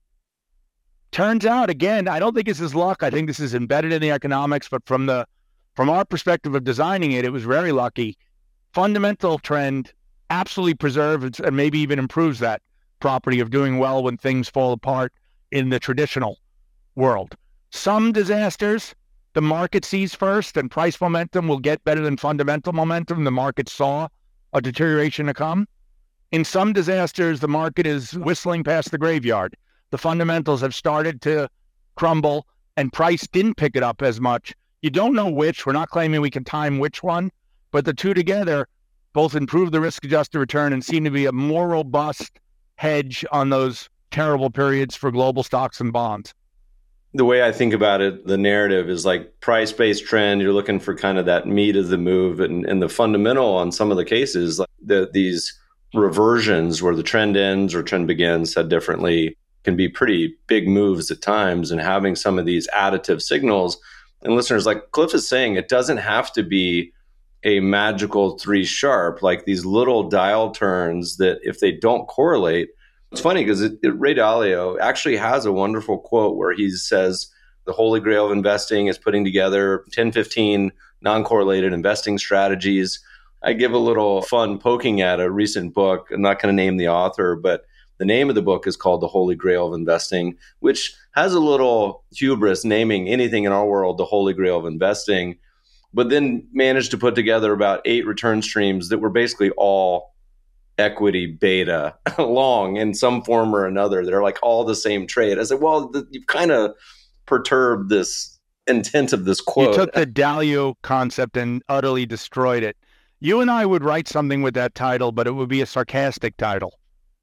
Turns out, again, I don't think this is luck. I think this is embedded in the economics, but from the from our perspective of designing it, it was very lucky. Fundamental trend absolutely preserves and maybe even improves that property of doing well when things fall apart in the traditional world. Some disasters, the market sees first, and price momentum will get better than fundamental momentum. The market saw a deterioration to come. In some disasters, the market is whistling past the graveyard. The fundamentals have started to crumble, and price didn't pick it up as much. You don't know which. We're not claiming we can time which one, but the two together both improve the risk-adjusted return and seem to be a more robust hedge on those terrible periods for global stocks and bonds. The way I think about it, the narrative is like price-based trend. You're looking for kind of that meat of the move, and, and the fundamental on some of the cases, like the, these reversions where the trend ends or trend begins, said differently, can be pretty big moves at times. And having some of these additive signals, and listeners, like Cliff is saying, it doesn't have to be a magical three Sharpe, like these little dial turns that if they don't correlate. It's funny because it, it, Ray Dalio actually has a wonderful quote where he says the holy grail of investing is putting together ten, fifteen non-correlated investing strategies. I give a little fun poking at a recent book. I'm not going to name the author, but the name of the book is called The Holy Grail of Investing, which has a little hubris naming anything in our world the holy grail of investing, but then managed to put together about eight return streams that were basically all equity beta long in some form or another. They're like all the same trade. I said, well, the, you've kind of perturbed this intent of this quote. You took the Dalio concept and utterly destroyed it. You and I would write something with that title, but it would be a sarcastic title.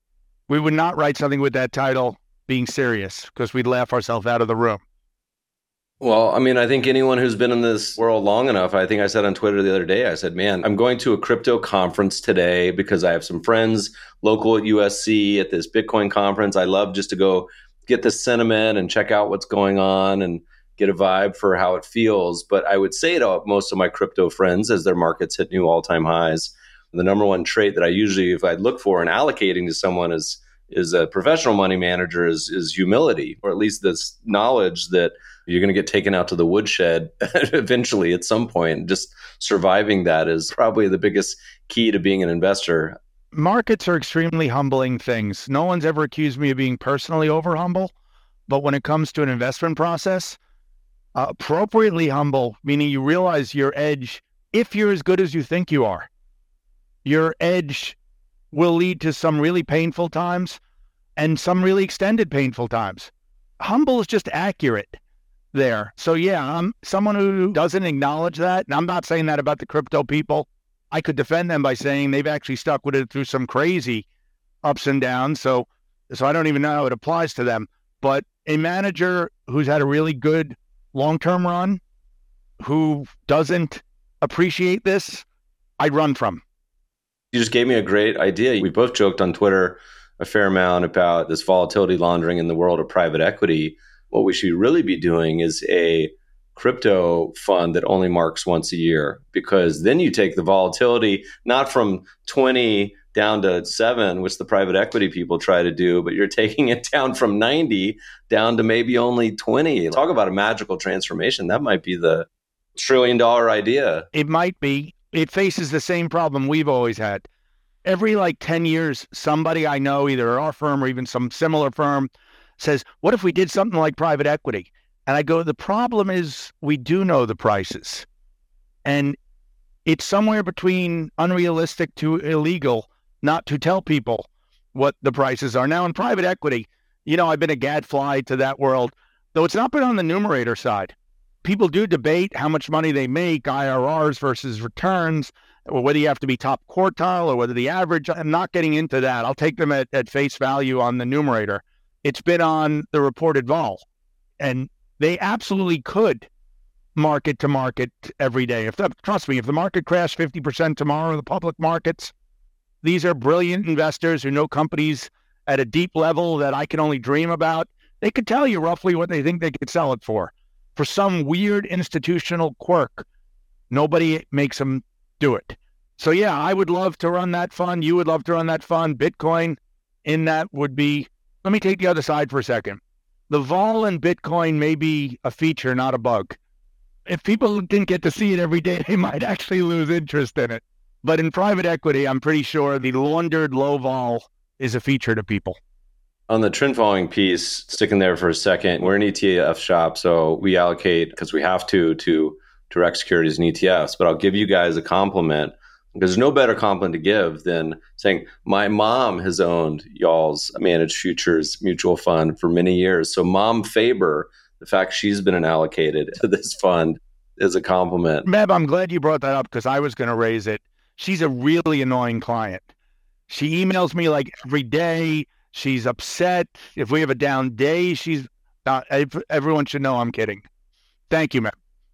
We would not write something with that title being serious because we'd laugh ourselves out of the room. Well, I mean, I think anyone who's been in this world long enough, I think I said on Twitter the other day, I said, man, I'm going to a crypto conference today because I have some friends local at U S C at this Bitcoin conference. I love just to go get the sentiment and check out what's going on and get a vibe for how it feels. But I would say to most of my crypto friends as their markets hit new all-time highs, the number one trait that I usually, if I'd look for in allocating to someone is is a professional money manager is, is humility, or at least this knowledge that you're going to get taken out to the woodshed eventually at some point. Just surviving that is probably the biggest key to being an investor. Markets are extremely humbling things. No one's ever accused me of being personally over humble, but when it comes to an investment process, uh, appropriately humble, meaning you realize your edge if you're as good as you think you are. Your edge will lead to some really painful times and some really extended painful times. Humble is just accurate there. So yeah, I'm someone who doesn't acknowledge that. And I'm not saying that about the crypto people. I could defend them by saying they've actually stuck with it through some crazy ups and downs. So, so I don't even know how it applies to them. But a manager who's had a really good long-term run, who doesn't appreciate this, I'd run from. You just gave me a great idea. We both joked on Twitter a fair amount about this volatility laundering in the world of private equity. What we should really be doing is a crypto fund that only marks once a year, because then you take the volatility not from twenty down to seven, which the private equity people try to do, but you're taking it down from ninety down to maybe only twenty. Talk about a magical transformation. That might be the trillion dollar idea. It might be. It faces the same problem we've always had. Every like ten years, somebody I know, either our firm or even some similar firm, says, what if we did something like private equity? And I go, the problem is we do know the prices. And it's somewhere between unrealistic to illegal not to tell people what the prices are. Now in private equity, you know, I've been a gadfly to that world, though it's not been on the numerator side. People do debate how much money they make, I R Rs versus returns, or whether you have to be top quartile or whether the average. I'm not getting into that. I'll take them at, at face value on the numerator. It's been on the reported vol. And they absolutely could market to market every day. If the, trust me, if the market crashed fifty percent tomorrow, the public markets, these are brilliant investors who know companies at a deep level that I can only dream about. They could tell you roughly what they think they could sell it for. For some weird institutional quirk, nobody makes them do it. So yeah, I would love to run that fund. You would love to run that fund. Bitcoin in that would be, let me take the other side for a second. The vol in Bitcoin may be a feature, not a bug. If people didn't get to see it every day, they might actually lose interest in it. But in private equity, I'm pretty sure the laundered low vol is a feature to people. On the trend following piece, sticking there for a second, we're an E T F shop, so we allocate, because we have to, to direct securities and E T Fs. But I'll give you guys a compliment, because there's no better compliment to give than saying, my mom has owned y'all's managed futures mutual fund for many years. So Mom Faber, the fact she's been allocated to this fund is a compliment. Meb, I'm glad you brought that up, because I was going to raise it. She's a really annoying client. She emails me like every day. She's upset. If we have a down day, she's not, everyone should know I'm kidding. Thank you, Meb.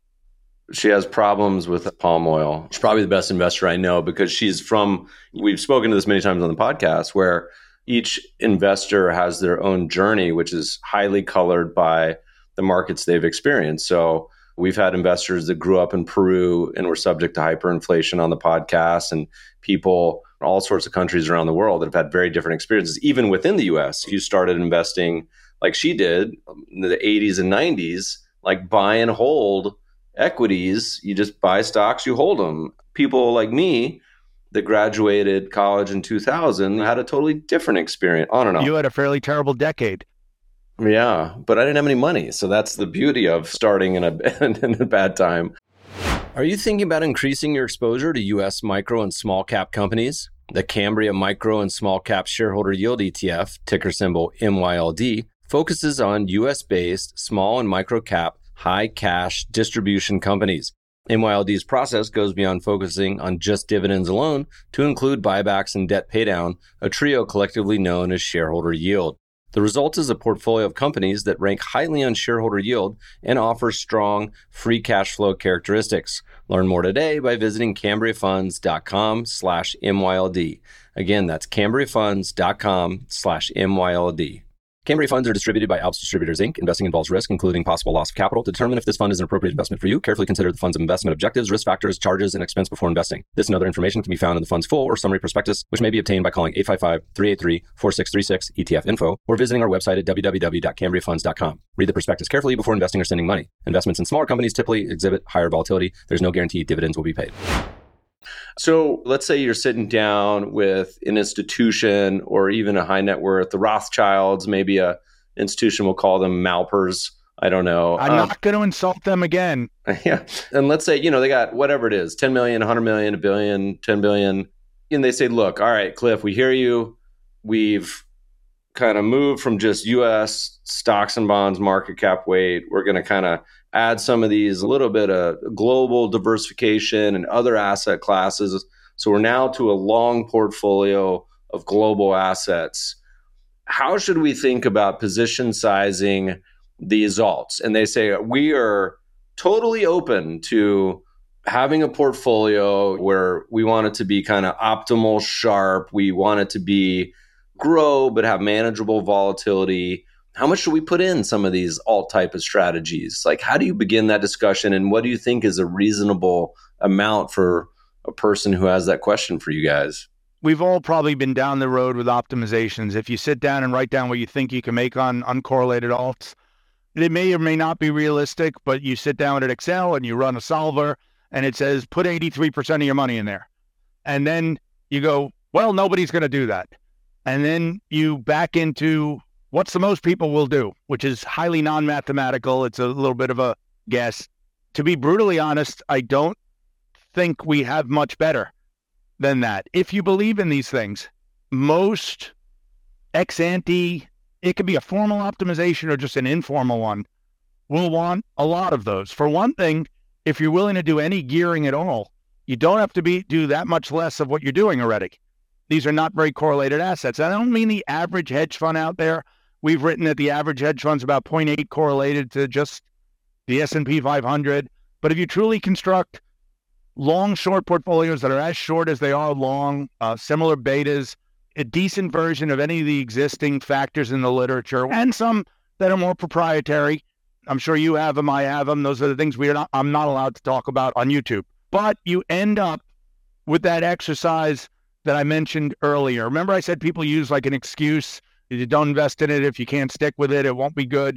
She has problems with palm oil. She's probably the best investor I know, because she's from, we've spoken to this many times on the podcast, where each investor has their own journey, which is highly colored by the markets they've experienced. So we've had investors that grew up in Peru and were subject to hyperinflation on the podcast, and people in all sorts of countries around the world that have had very different experiences, even within the U S. You started investing like she did in the eighties and nineties, like buy and hold equities. You just buy stocks, you hold them. People like me that graduated college in two thousand had a totally different experience. On and on. You had a fairly terrible decade. Yeah, but I didn't have any money. So that's the beauty of starting in a, in a bad time. Are you thinking about increasing your exposure to U S micro and small cap companies? The Cambria Micro and Small Cap Shareholder Yield E T F, ticker symbol M Y L D, focuses on U S-based small and micro cap high cash distribution companies. M Y L D's process goes beyond focusing on just dividends alone to include buybacks and debt paydown, a trio collectively known as shareholder yield. The result is a portfolio of companies that rank highly on shareholder yield and offer strong free cash flow characteristics. Learn more today by visiting cambriafunds.com slash MYLD. Again, that's cambriafunds.com slash MYLD. Cambria funds are distributed by Alps Distributors, Incorporated. Investing involves risk, including possible loss of capital. To determine if this fund is an appropriate investment for you, carefully consider the fund's investment objectives, risk factors, charges, and expense before investing. This and other information can be found in the fund's full or summary prospectus, which may be obtained by calling eight five five, three eight three, four six three six E T F info or visiting our website at w w w dot cambria funds dot com. Read the prospectus carefully before investing or sending money. Investments in smaller companies typically exhibit higher volatility. There's no guarantee dividends will be paid. So let's say you're sitting down with an institution or even a high net worth, the Rothschilds, maybe a institution, we'll call them Malpers, I don't know. I'm um, not going to insult them again. Yeah. And let's say, you know, they got whatever it is, ten million, one hundred million, a billion, ten billion. And they say, look, all right, Cliff, we hear you. We've kind of moved from just U S stocks and bonds market cap weight. We're going to kind of add some of these, a little bit of global diversification and other asset classes. So we're now to a long portfolio of global assets. How should we think about position sizing these alts? And they say, we are totally open to having a portfolio where we want it to be kind of optimal, sharp. We want it to be grow, but have manageable volatility. How much should we put in some of these alt type of strategies? Like, how do you begin that discussion? And what do you think is a reasonable amount for a person who has that question for you guys? We've all probably been down the road with optimizations. If you sit down and write down what you think you can make on uncorrelated alts, it may or may not be realistic, but you sit down at Excel and you run a solver and it says, put eighty-three percent of your money in there. And then you go, well, nobody's going to do that. And then you back into what's the most people will do, which is highly non-mathematical. It's a little bit of a guess. To be brutally honest, I don't think we have much better than that. If you believe in these things, most ex ante, it could be a formal optimization or just an informal one, will want a lot of those. For one thing, if you're willing to do any gearing at all, you don't have to be do that much less of what you're doing already. These are not very correlated assets. I don't mean the average hedge fund out there. We've written that the average hedge fund's about zero point eight correlated to just the S and P five hundred. But if you truly construct long short portfolios that are as short as they are long, uh, similar betas, a decent version of any of the existing factors in the literature, and some that are more proprietary. I'm sure you have them, I have them. Those are the things we are not, I'm not allowed to talk about on YouTube. But you end up with that exercise that I mentioned earlier. Remember I said people use like an excuse, you don't invest in it, if you can't stick with it, it won't be good.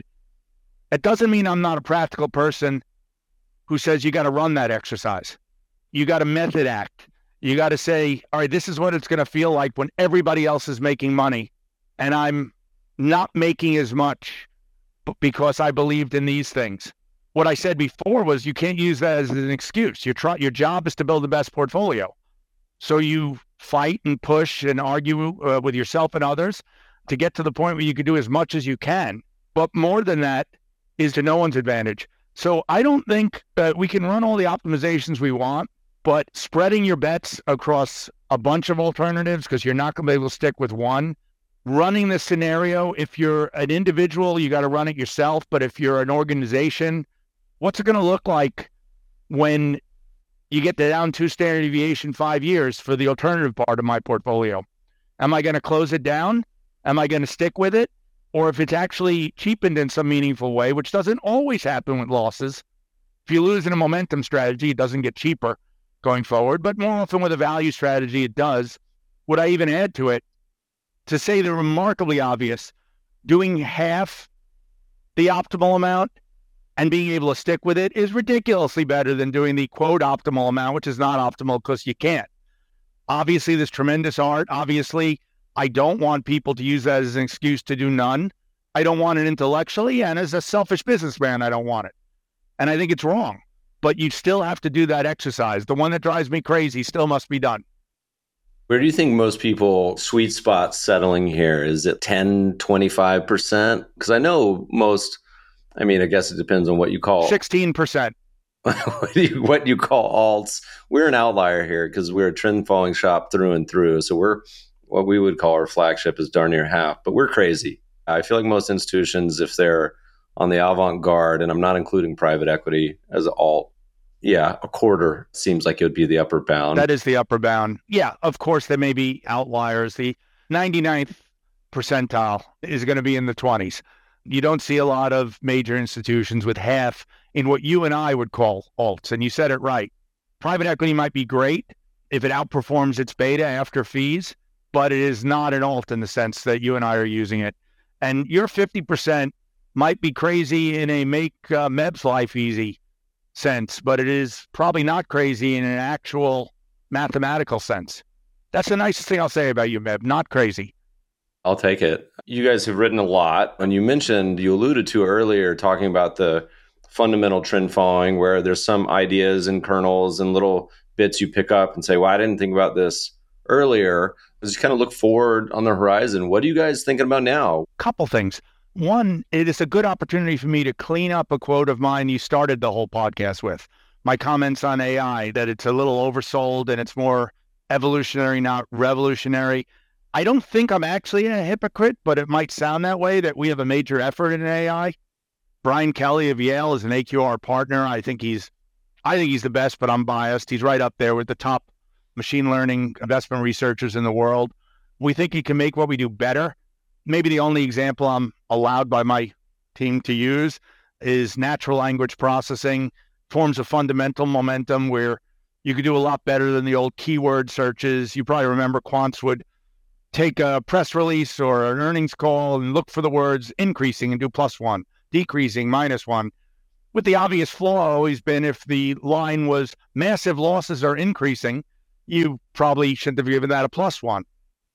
It doesn't mean I'm not a practical person who says you got to run that exercise. You got to method act. You got to say, all right, this is what it's going to feel like when everybody else is making money and I'm not making as much because I believed in these things. What I said before was you can't use that as an excuse. Your try, your job is to build the best portfolio. So you fight and push and argue uh, with yourself and others to get to the point where you can do as much as you can. But more than that is to no one's advantage. So I don't think that we can run all the optimizations we want, but spreading your bets across a bunch of alternatives, because you're not going to be able to stick with one. Running the scenario, if you're an individual, you got to run it yourself. But if you're an organization, what's it going to look like when you get the down two standard deviation five years for the alternative part of my portfolio? Am I going to close it down? Am I going to stick with it? Or if it's actually cheapened in some meaningful way, which doesn't always happen with losses. If you lose in a momentum strategy, it doesn't get cheaper going forward, but more often with a value strategy, it does. Would I even add to it to say the remarkably obvious, doing half the optimal amount and being able to stick with it is ridiculously better than doing the quote optimal amount, which is not optimal because you can't. Obviously, there's tremendous art. Obviously, I don't want people to use that as an excuse to do none. I don't want it intellectually, and as a selfish businessman, I don't want it. And I think it's wrong. But you still have to do that exercise. The one that drives me crazy still must be done. Where do you think most people sweet spot settling here? Is it ten, twenty-five percent? Because I know most, I mean, I guess it depends on what you call sixteen percent. what, do you, what you call alts. We're an outlier here because we're a trend following shop through and through. So we're what we would call our flagship is darn near half, but we're crazy. I feel like most institutions, if they're on the avant-garde, and I'm not including private equity as an alt, yeah, a quarter seems like it would be the upper bound. That is the upper bound. Yeah, of course, there may be outliers. The ninety-ninth percentile is going to be in the twenties. You don't see a lot of major institutions with half in what you and I would call alts. And you said it right. Private equity might be great if it outperforms its beta after fees, but it is not an alt in the sense that you and I are using it. And your fifty percent might be crazy in a make uh, Meb's life easy sense, but it is probably not crazy in an actual mathematical sense. That's the nicest thing I'll say about you, Meb. Not crazy. I'll take it. You guys have written a lot, and you mentioned, you alluded to earlier, talking about the fundamental trend following, where there's some ideas and kernels and little bits you pick up and say, well, I didn't think about this earlier. As you kind of look forward on the horizon, what are you guys thinking about now? Couple things. One, it is a good opportunity for me to clean up a quote of mine you started the whole podcast with. My comments on A I, that it's a little oversold and it's more evolutionary, not revolutionary. I don't think I'm actually a hypocrite, but it might sound that way, that we have a major effort in A I. Brian Kelly of Yale is an A Q R partner. I think he's, I think he's the best, but I'm biased. He's right up there with the top machine learning investment researchers in the world. We think he can make what we do better. Maybe the only example I'm allowed by my team to use is natural language processing, forms of fundamental momentum where you could do a lot better than the old keyword searches. You probably remember quants would take a press release or an earnings call and look for the words increasing and do plus one, decreasing minus one, with the obvious flaw always been if the line was massive losses are increasing, you probably shouldn't have given that a plus one.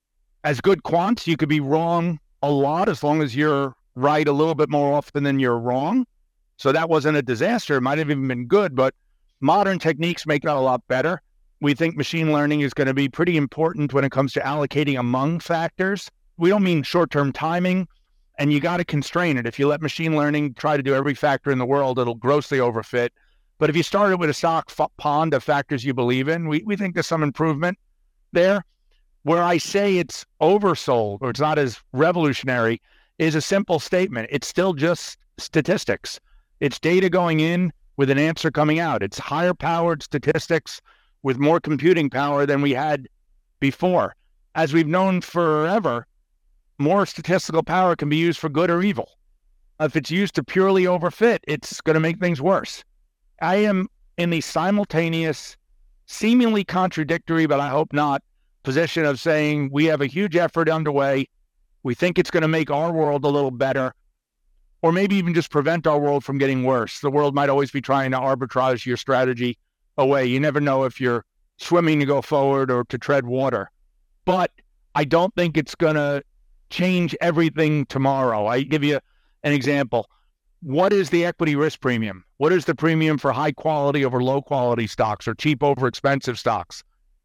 As good quants, you could be wrong a lot as long as you're right a little bit more often than you're wrong. So that wasn't a disaster. It might have even been good, but modern techniques make that a lot better. We think machine learning is going to be pretty important when it comes to allocating among factors. We don't mean short-term timing, and you got to constrain it. If you let machine learning try to do every factor in the world, it'll grossly overfit. But if you started with a stock f- pond of factors you believe in, we, we think there's some improvement there. Where I say it's oversold or it's not as revolutionary is a simple statement. It's still just statistics. It's data going in with an answer coming out. It's higher powered statistics with more computing power than we had before. As we've known forever, more statistical power can be used for good or evil. If it's used to purely overfit, it's going to make things worse. I am in the simultaneous, seemingly contradictory, but I hope not, position of saying we have a huge effort underway. We think it's going to make our world a little better, or maybe even just prevent our world from getting worse. The world might always be trying to arbitrage your strategy away. You never know if you're swimming to go forward or to tread water. But I don't think it's going to change everything tomorrow. I give you an example. What is the equity risk premium? What is the premium for high quality over low quality stocks or cheap over expensive stocks?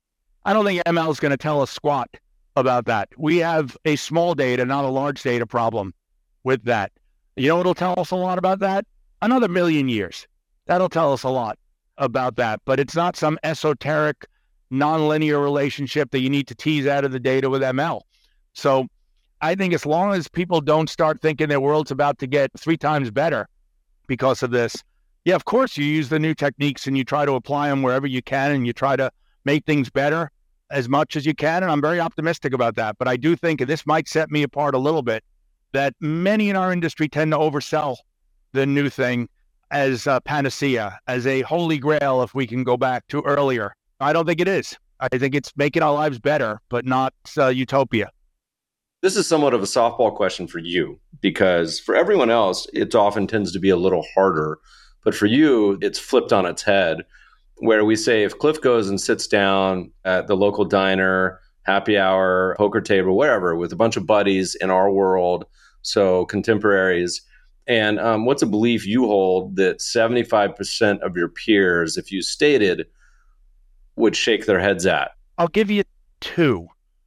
I don't think M L is going to tell us squat about that. We have a small data, not a large data problem with that. You know what'll tell us a lot about that? Another million years. That'll tell us a lot about that. But it's not some esoteric, nonlinear relationship that you need to tease out of the data with M L. So I think as long as people don't start thinking their world's about to get three times better because of this, yeah, of course you use the new techniques and you try to apply them wherever you can and you try to make things better as much as you can. And I'm very optimistic about that. But I do think, and this might set me apart a little bit, that many in our industry tend to oversell the new thing as a panacea, as a holy grail, if we can go back to earlier. I don't think it is. I think it's making our lives better, but not uh, utopia. This is somewhat of a softball question for you, because for everyone else, it often tends to be a little harder. But for you, it's flipped on its head, where we say if Cliff goes and sits down at the local diner, happy hour, poker table, whatever, with a bunch of buddies in our world, so contemporaries, and um, what's a belief you hold that seventy-five percent of your peers, if you stated, would shake their heads at? I'll give you two.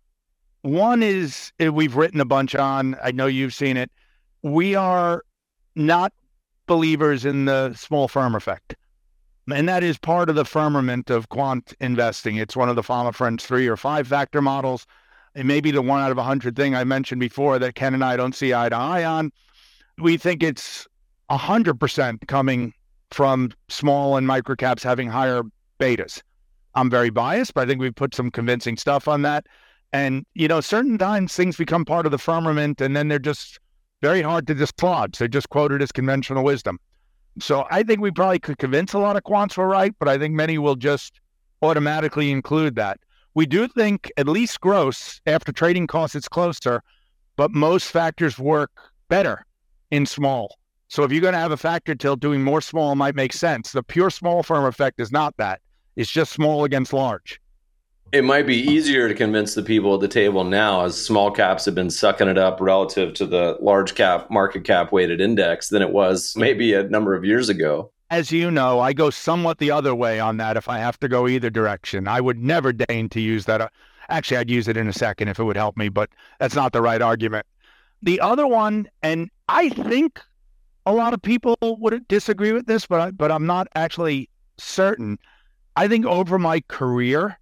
One is we've written a bunch on, I know you've seen it. We are not believers in the small firm effect. And that is part of the firmament of quant investing. It's one of the Fama Friends three or five factor models. It may be the one out of a hundred thing I mentioned before that Ken and I don't see eye to eye on. We think it's a hundred percent coming from small and micro caps having higher betas. I'm very biased, but I think we've put some convincing stuff on that. And, you know, certain times things become part of the firmament and then they're just very hard to dislodge. They're just quoted as conventional wisdom. So I think we probably could convince a lot of quants we're right, but I think many will just automatically include that. We do think, at least gross, after trading costs, it's closer, but most factors work better in small. So if you're going to have a factor tilt, doing more small might make sense. The pure small firm effect is not that. It's just small against large. It might be easier to convince the people at the table now as small caps have been sucking it up relative to the large cap market cap weighted index than it was maybe a number of years ago. As you know, I go somewhat the other way on that if I have to go either direction. I would never deign to use that. Actually, I'd use it in a second if it would help me, but that's not the right argument. The other one, and I think a lot of people would disagree with this, but I, but I'm not actually certain. I think over my career,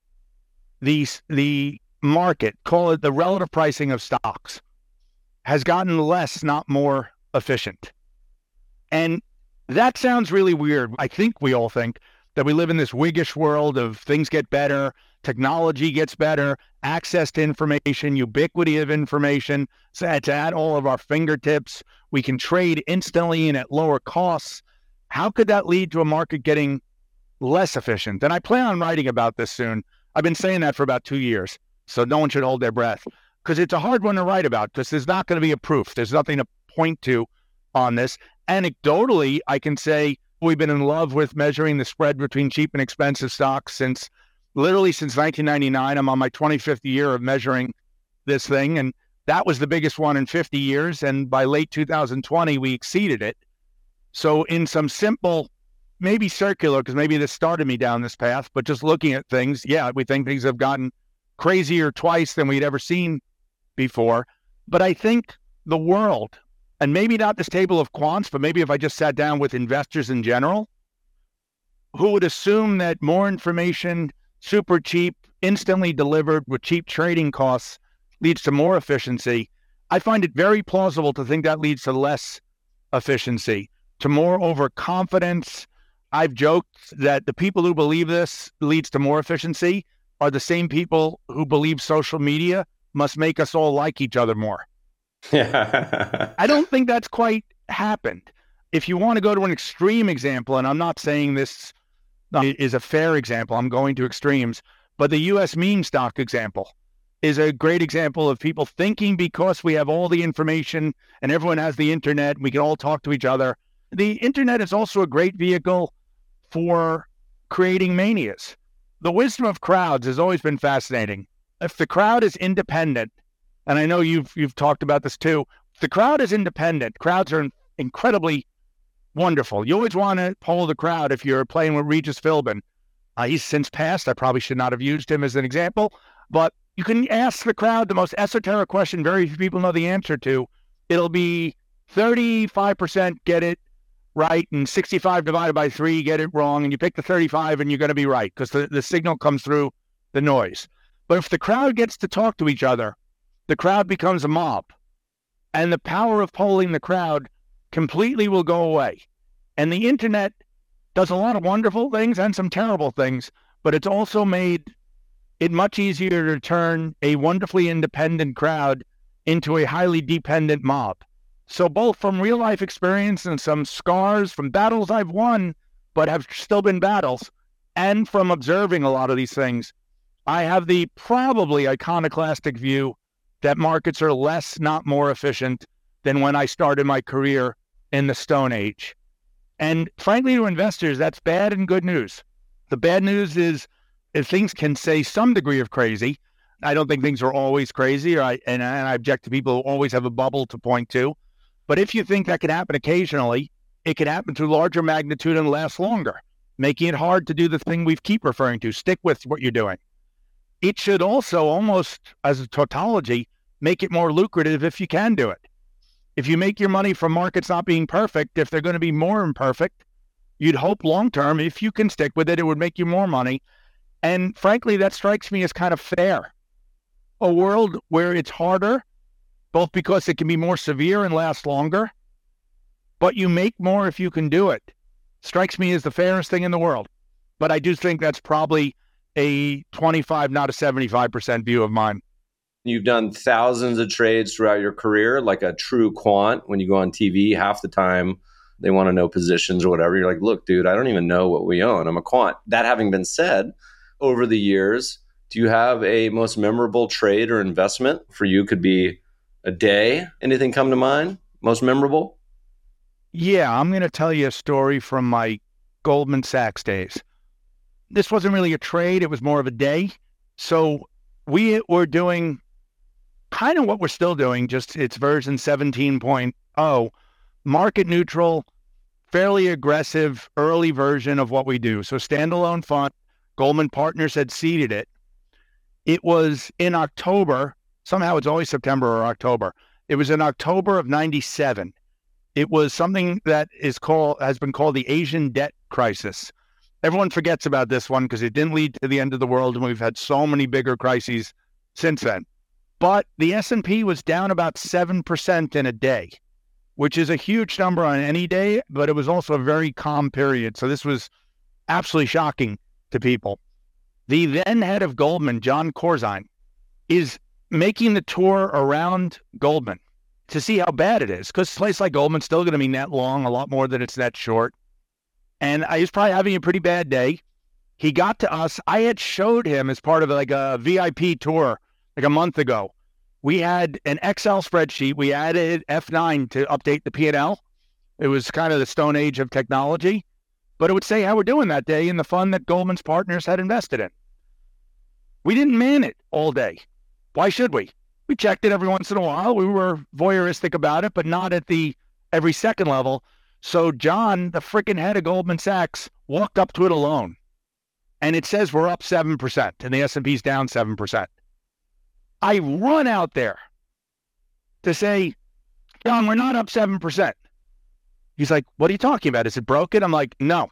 the the market, call it the relative pricing of stocks, has gotten less, not more efficient. And that sounds really weird. I think we all think that we live in this Whiggish world of things get better, technology gets better, access to information, ubiquity of information. So it's at all of our fingertips. We can trade instantly and at lower costs. How could that lead to a market getting less efficient? And I plan on writing about this soon. I've been saying that for about two years, so no one should hold their breath, because it's a hard one to write about, because there's not going to be a proof. There's nothing to point to on this. Anecdotally, I can say we've been in love with measuring the spread between cheap and expensive stocks since literally since nineteen ninety-nine. I'm on my twenty-fifth year of measuring this thing, and that was the biggest one in fifty years. And by late two thousand twenty, we exceeded it. So in some simple, maybe circular, because maybe this started me down this path, but just looking at things, yeah, we think things have gotten crazier twice than we'd ever seen before. But I think the world, and maybe not this table of quants, but maybe if I just sat down with investors in general, who would assume that more information, super cheap, instantly delivered with cheap trading costs leads to more efficiency. I find it very plausible to think that leads to less efficiency, to more overconfidence. I've joked that the people who believe this leads to more efficiency are the same people who believe social media must make us all like each other more. Yeah. I don't think that's quite happened. If you want to go to an extreme example, and I'm not saying this is a fair example, I'm going to extremes, but the U S meme stock example is a great example of people thinking because we have all the information and everyone has the internet, we can all talk to each other. The internet is also a great vehicle for creating manias. The wisdom of crowds has always been fascinating. If the crowd is independent, and I know you've you've talked about this too, if the crowd is independent, crowds are incredibly wonderful. You always want to poll the crowd if you're playing with Regis Philbin. Uh, he's since passed. I probably should not have used him as an example, but you can ask the crowd the most esoteric question very few people know the answer to. It'll be thirty-five percent get it right and sixty-five divided by three get it wrong, and you pick the thirty-five and you're going to be right because the, the signal comes through the noise. But if the crowd gets to talk to each other, the crowd becomes a mob, and the power of polling the crowd completely will go away. And the internet does a lot of wonderful things and some terrible things, but it's also made it much easier to turn a wonderfully independent crowd into a highly dependent mob. So both from real life experience and some scars from battles I've won, but have still been battles, and from observing a lot of these things, I have the probably iconoclastic view that markets are less, not more efficient than when I started my career in the Stone Age. And frankly, to investors, that's bad and good news. The bad news is if things can say some degree of crazy. I don't think things are always crazy, or I, and, and I object to people who always have a bubble to point to. But if you think that can happen occasionally, it can happen to larger magnitude and last longer, making it hard to do the thing we keep referring to, stick with what you're doing. It should also, almost as a tautology, make it more lucrative if you can do it. If you make your money from markets not being perfect, if they're going to be more imperfect, you'd hope long-term, if you can stick with it, it would make you more money. And frankly, that strikes me as kind of fair. A world where it's harder, both because it can be more severe and last longer, but you make more if you can do it, strikes me as the fairest thing in the world. But I do think that's probably a twenty-five, not a seventy-five percent view of mine. You've done thousands of trades throughout your career, like a true quant. When you go on T V, half the time they want to know positions or whatever. You're like, look, dude, I don't even know what we own. I'm a quant. That having been said, over the years, do you have a most memorable trade or investment? For you, could be a day. Anything come to mind? Most memorable? Yeah, I'm going to tell you a story from my Goldman Sachs days. This wasn't really a trade. It was more of a day. So we were doing kind of what we're still doing, just it's version seventeen point oh, market neutral, fairly aggressive early version of what we do. So standalone fund, Goldman Partners had seeded it. It was in October. Somehow it's always September or October. It was in October of ninety-seven. It was something that is called has been called the Asian debt crisis. Everyone forgets about this one because it didn't lead to the end of the world, and we've had so many bigger crises since then. But the S and P was down about seven percent in a day, which is a huge number on any day, but it was also a very calm period. So this was absolutely shocking to people. The then head of Goldman, John Corzine, is making the tour around Goldman to see how bad it is, because a place like Goldman's still going to be net long a lot more than it's net short. And I was probably having a pretty bad day. He got to us. I had showed him as part of like a V I P tour like a month ago. We had an Excel spreadsheet. We added F nine to update the P and L. It was kind of the stone age of technology, but it would say how we're doing that day in the fund that Goldman's Partners had invested in. We didn't man it all day. Why should we? We checked it every once in a while. We were voyeuristic about it, but not at the every second level. So John, the freaking head of Goldman Sachs, walked up to it alone. And it says we're up seven percent and the S and P's down seven percent. I run out there to say, John, we're not up seven percent. He's like, what are you talking about? Is it broken? I'm like, no.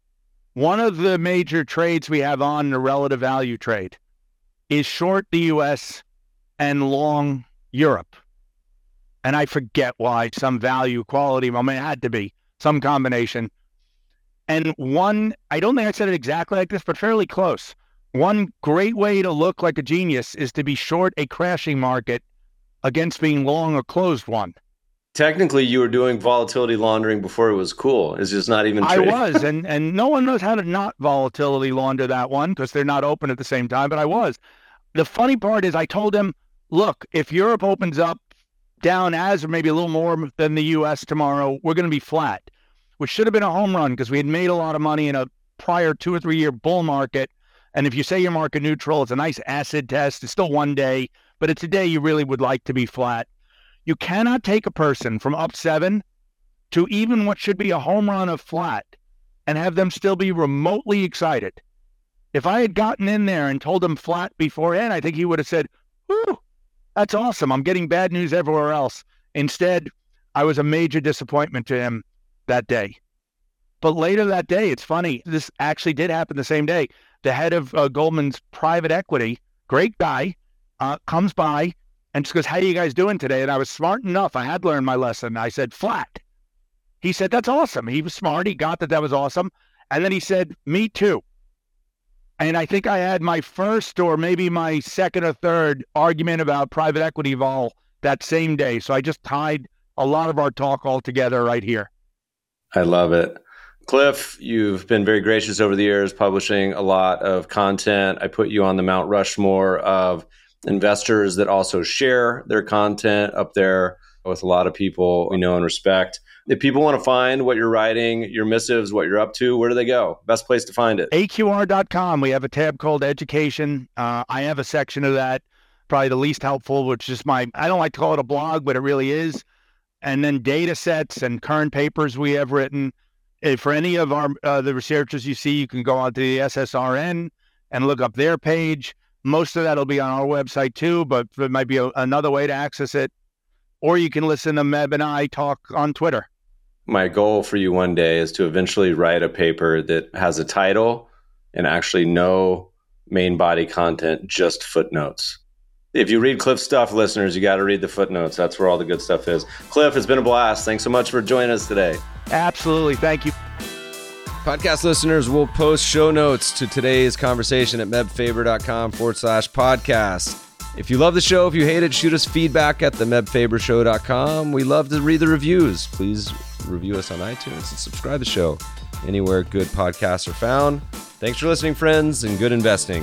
One of the major trades we have on, the relative value trade, is short the U S and long Europe. And I forget why, some value quality, I mean, it had to be some combination. And one, I don't think I said it exactly like this, but fairly close. One great way to look like a genius is to be short a crashing market against being long a closed one. Technically, you were doing volatility laundering before it was cool. It's just not even true. I was, and, and no one knows how to not volatility launder that one because they're not open at the same time, but I was. The funny part is I told him, look, if Europe opens up down as or maybe a little more than the U S tomorrow, we're going to be flat, which should have been a home run because we had made a lot of money in a prior two or three year bull market. And if you say you're market neutral, it's a nice acid test. It's still one day, but it's a day you really would like to be flat. You cannot take a person from up seven to even what should be a home run of flat and have them still be remotely excited. If I had gotten in there and told him flat beforehand, I think he would have said, whew, that's awesome. I'm getting bad news everywhere else. Instead, I was a major disappointment to him that day. But later that day, it's funny, this actually did happen the same day. The head of uh, Goldman's private equity, great guy, uh, comes by and just goes, how are you guys doing today? And I was smart enough. I had learned my lesson. I said, flat. He said, that's awesome. He was smart. He got that that was awesome. And then he said, me too. And I think I had my first or maybe my second or third argument about private equity vol that same day. So I just tied a lot of our talk all together right here. I love it. Cliff, you've been very gracious over the years, publishing a lot of content. I put you on the Mount Rushmore of investors that also share their content up there with a lot of people we know and respect. If people want to find what you're writing, your missives, what you're up to, where do they go? Best place to find it? A Q R dot com. We have a tab called Education. Uh, I have a section of that, probably the least helpful, which is my, I don't like to call it a blog, but it really is. And then data sets and current papers we have written. If for any of our uh, the researchers you see, you can go onto the S S R N and look up their page. Most of that will be on our website too, but there might be a, another way to access it. Or you can listen to Meb and I talk on Twitter. My goal for you one day is to eventually write a paper that has a title and actually no main body content, just footnotes. If you read Cliff's stuff, listeners, you got to read the footnotes. That's where all the good stuff is. Cliff, it's been a blast. Thanks so much for joining us today. Absolutely. Thank you. Podcast listeners will post show notes to today's conversation at mebfaber.com forward slash podcast. If you love the show, if you hate it, shoot us feedback at the meb faber show dot com. We love to read the reviews. Please review us on iTunes and subscribe to the show anywhere good podcasts are found. Thanks for listening, friends, and good investing.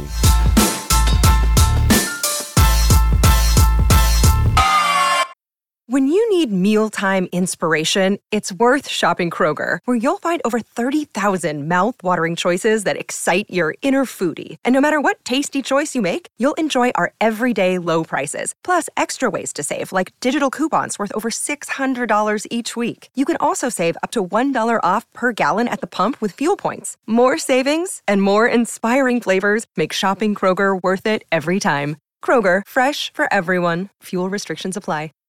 When you need need mealtime inspiration, it's worth shopping Kroger, where you'll find over thirty thousand mouth-watering choices that excite your inner foodie. And no matter what tasty choice you make, you'll enjoy our everyday low prices, plus extra ways to save, like digital coupons worth over six hundred dollars each week. You can also save up to one dollar off per gallon at the pump with fuel points. More savings and more inspiring flavors make shopping Kroger worth it every time. Kroger, fresh for everyone. Fuel restrictions apply.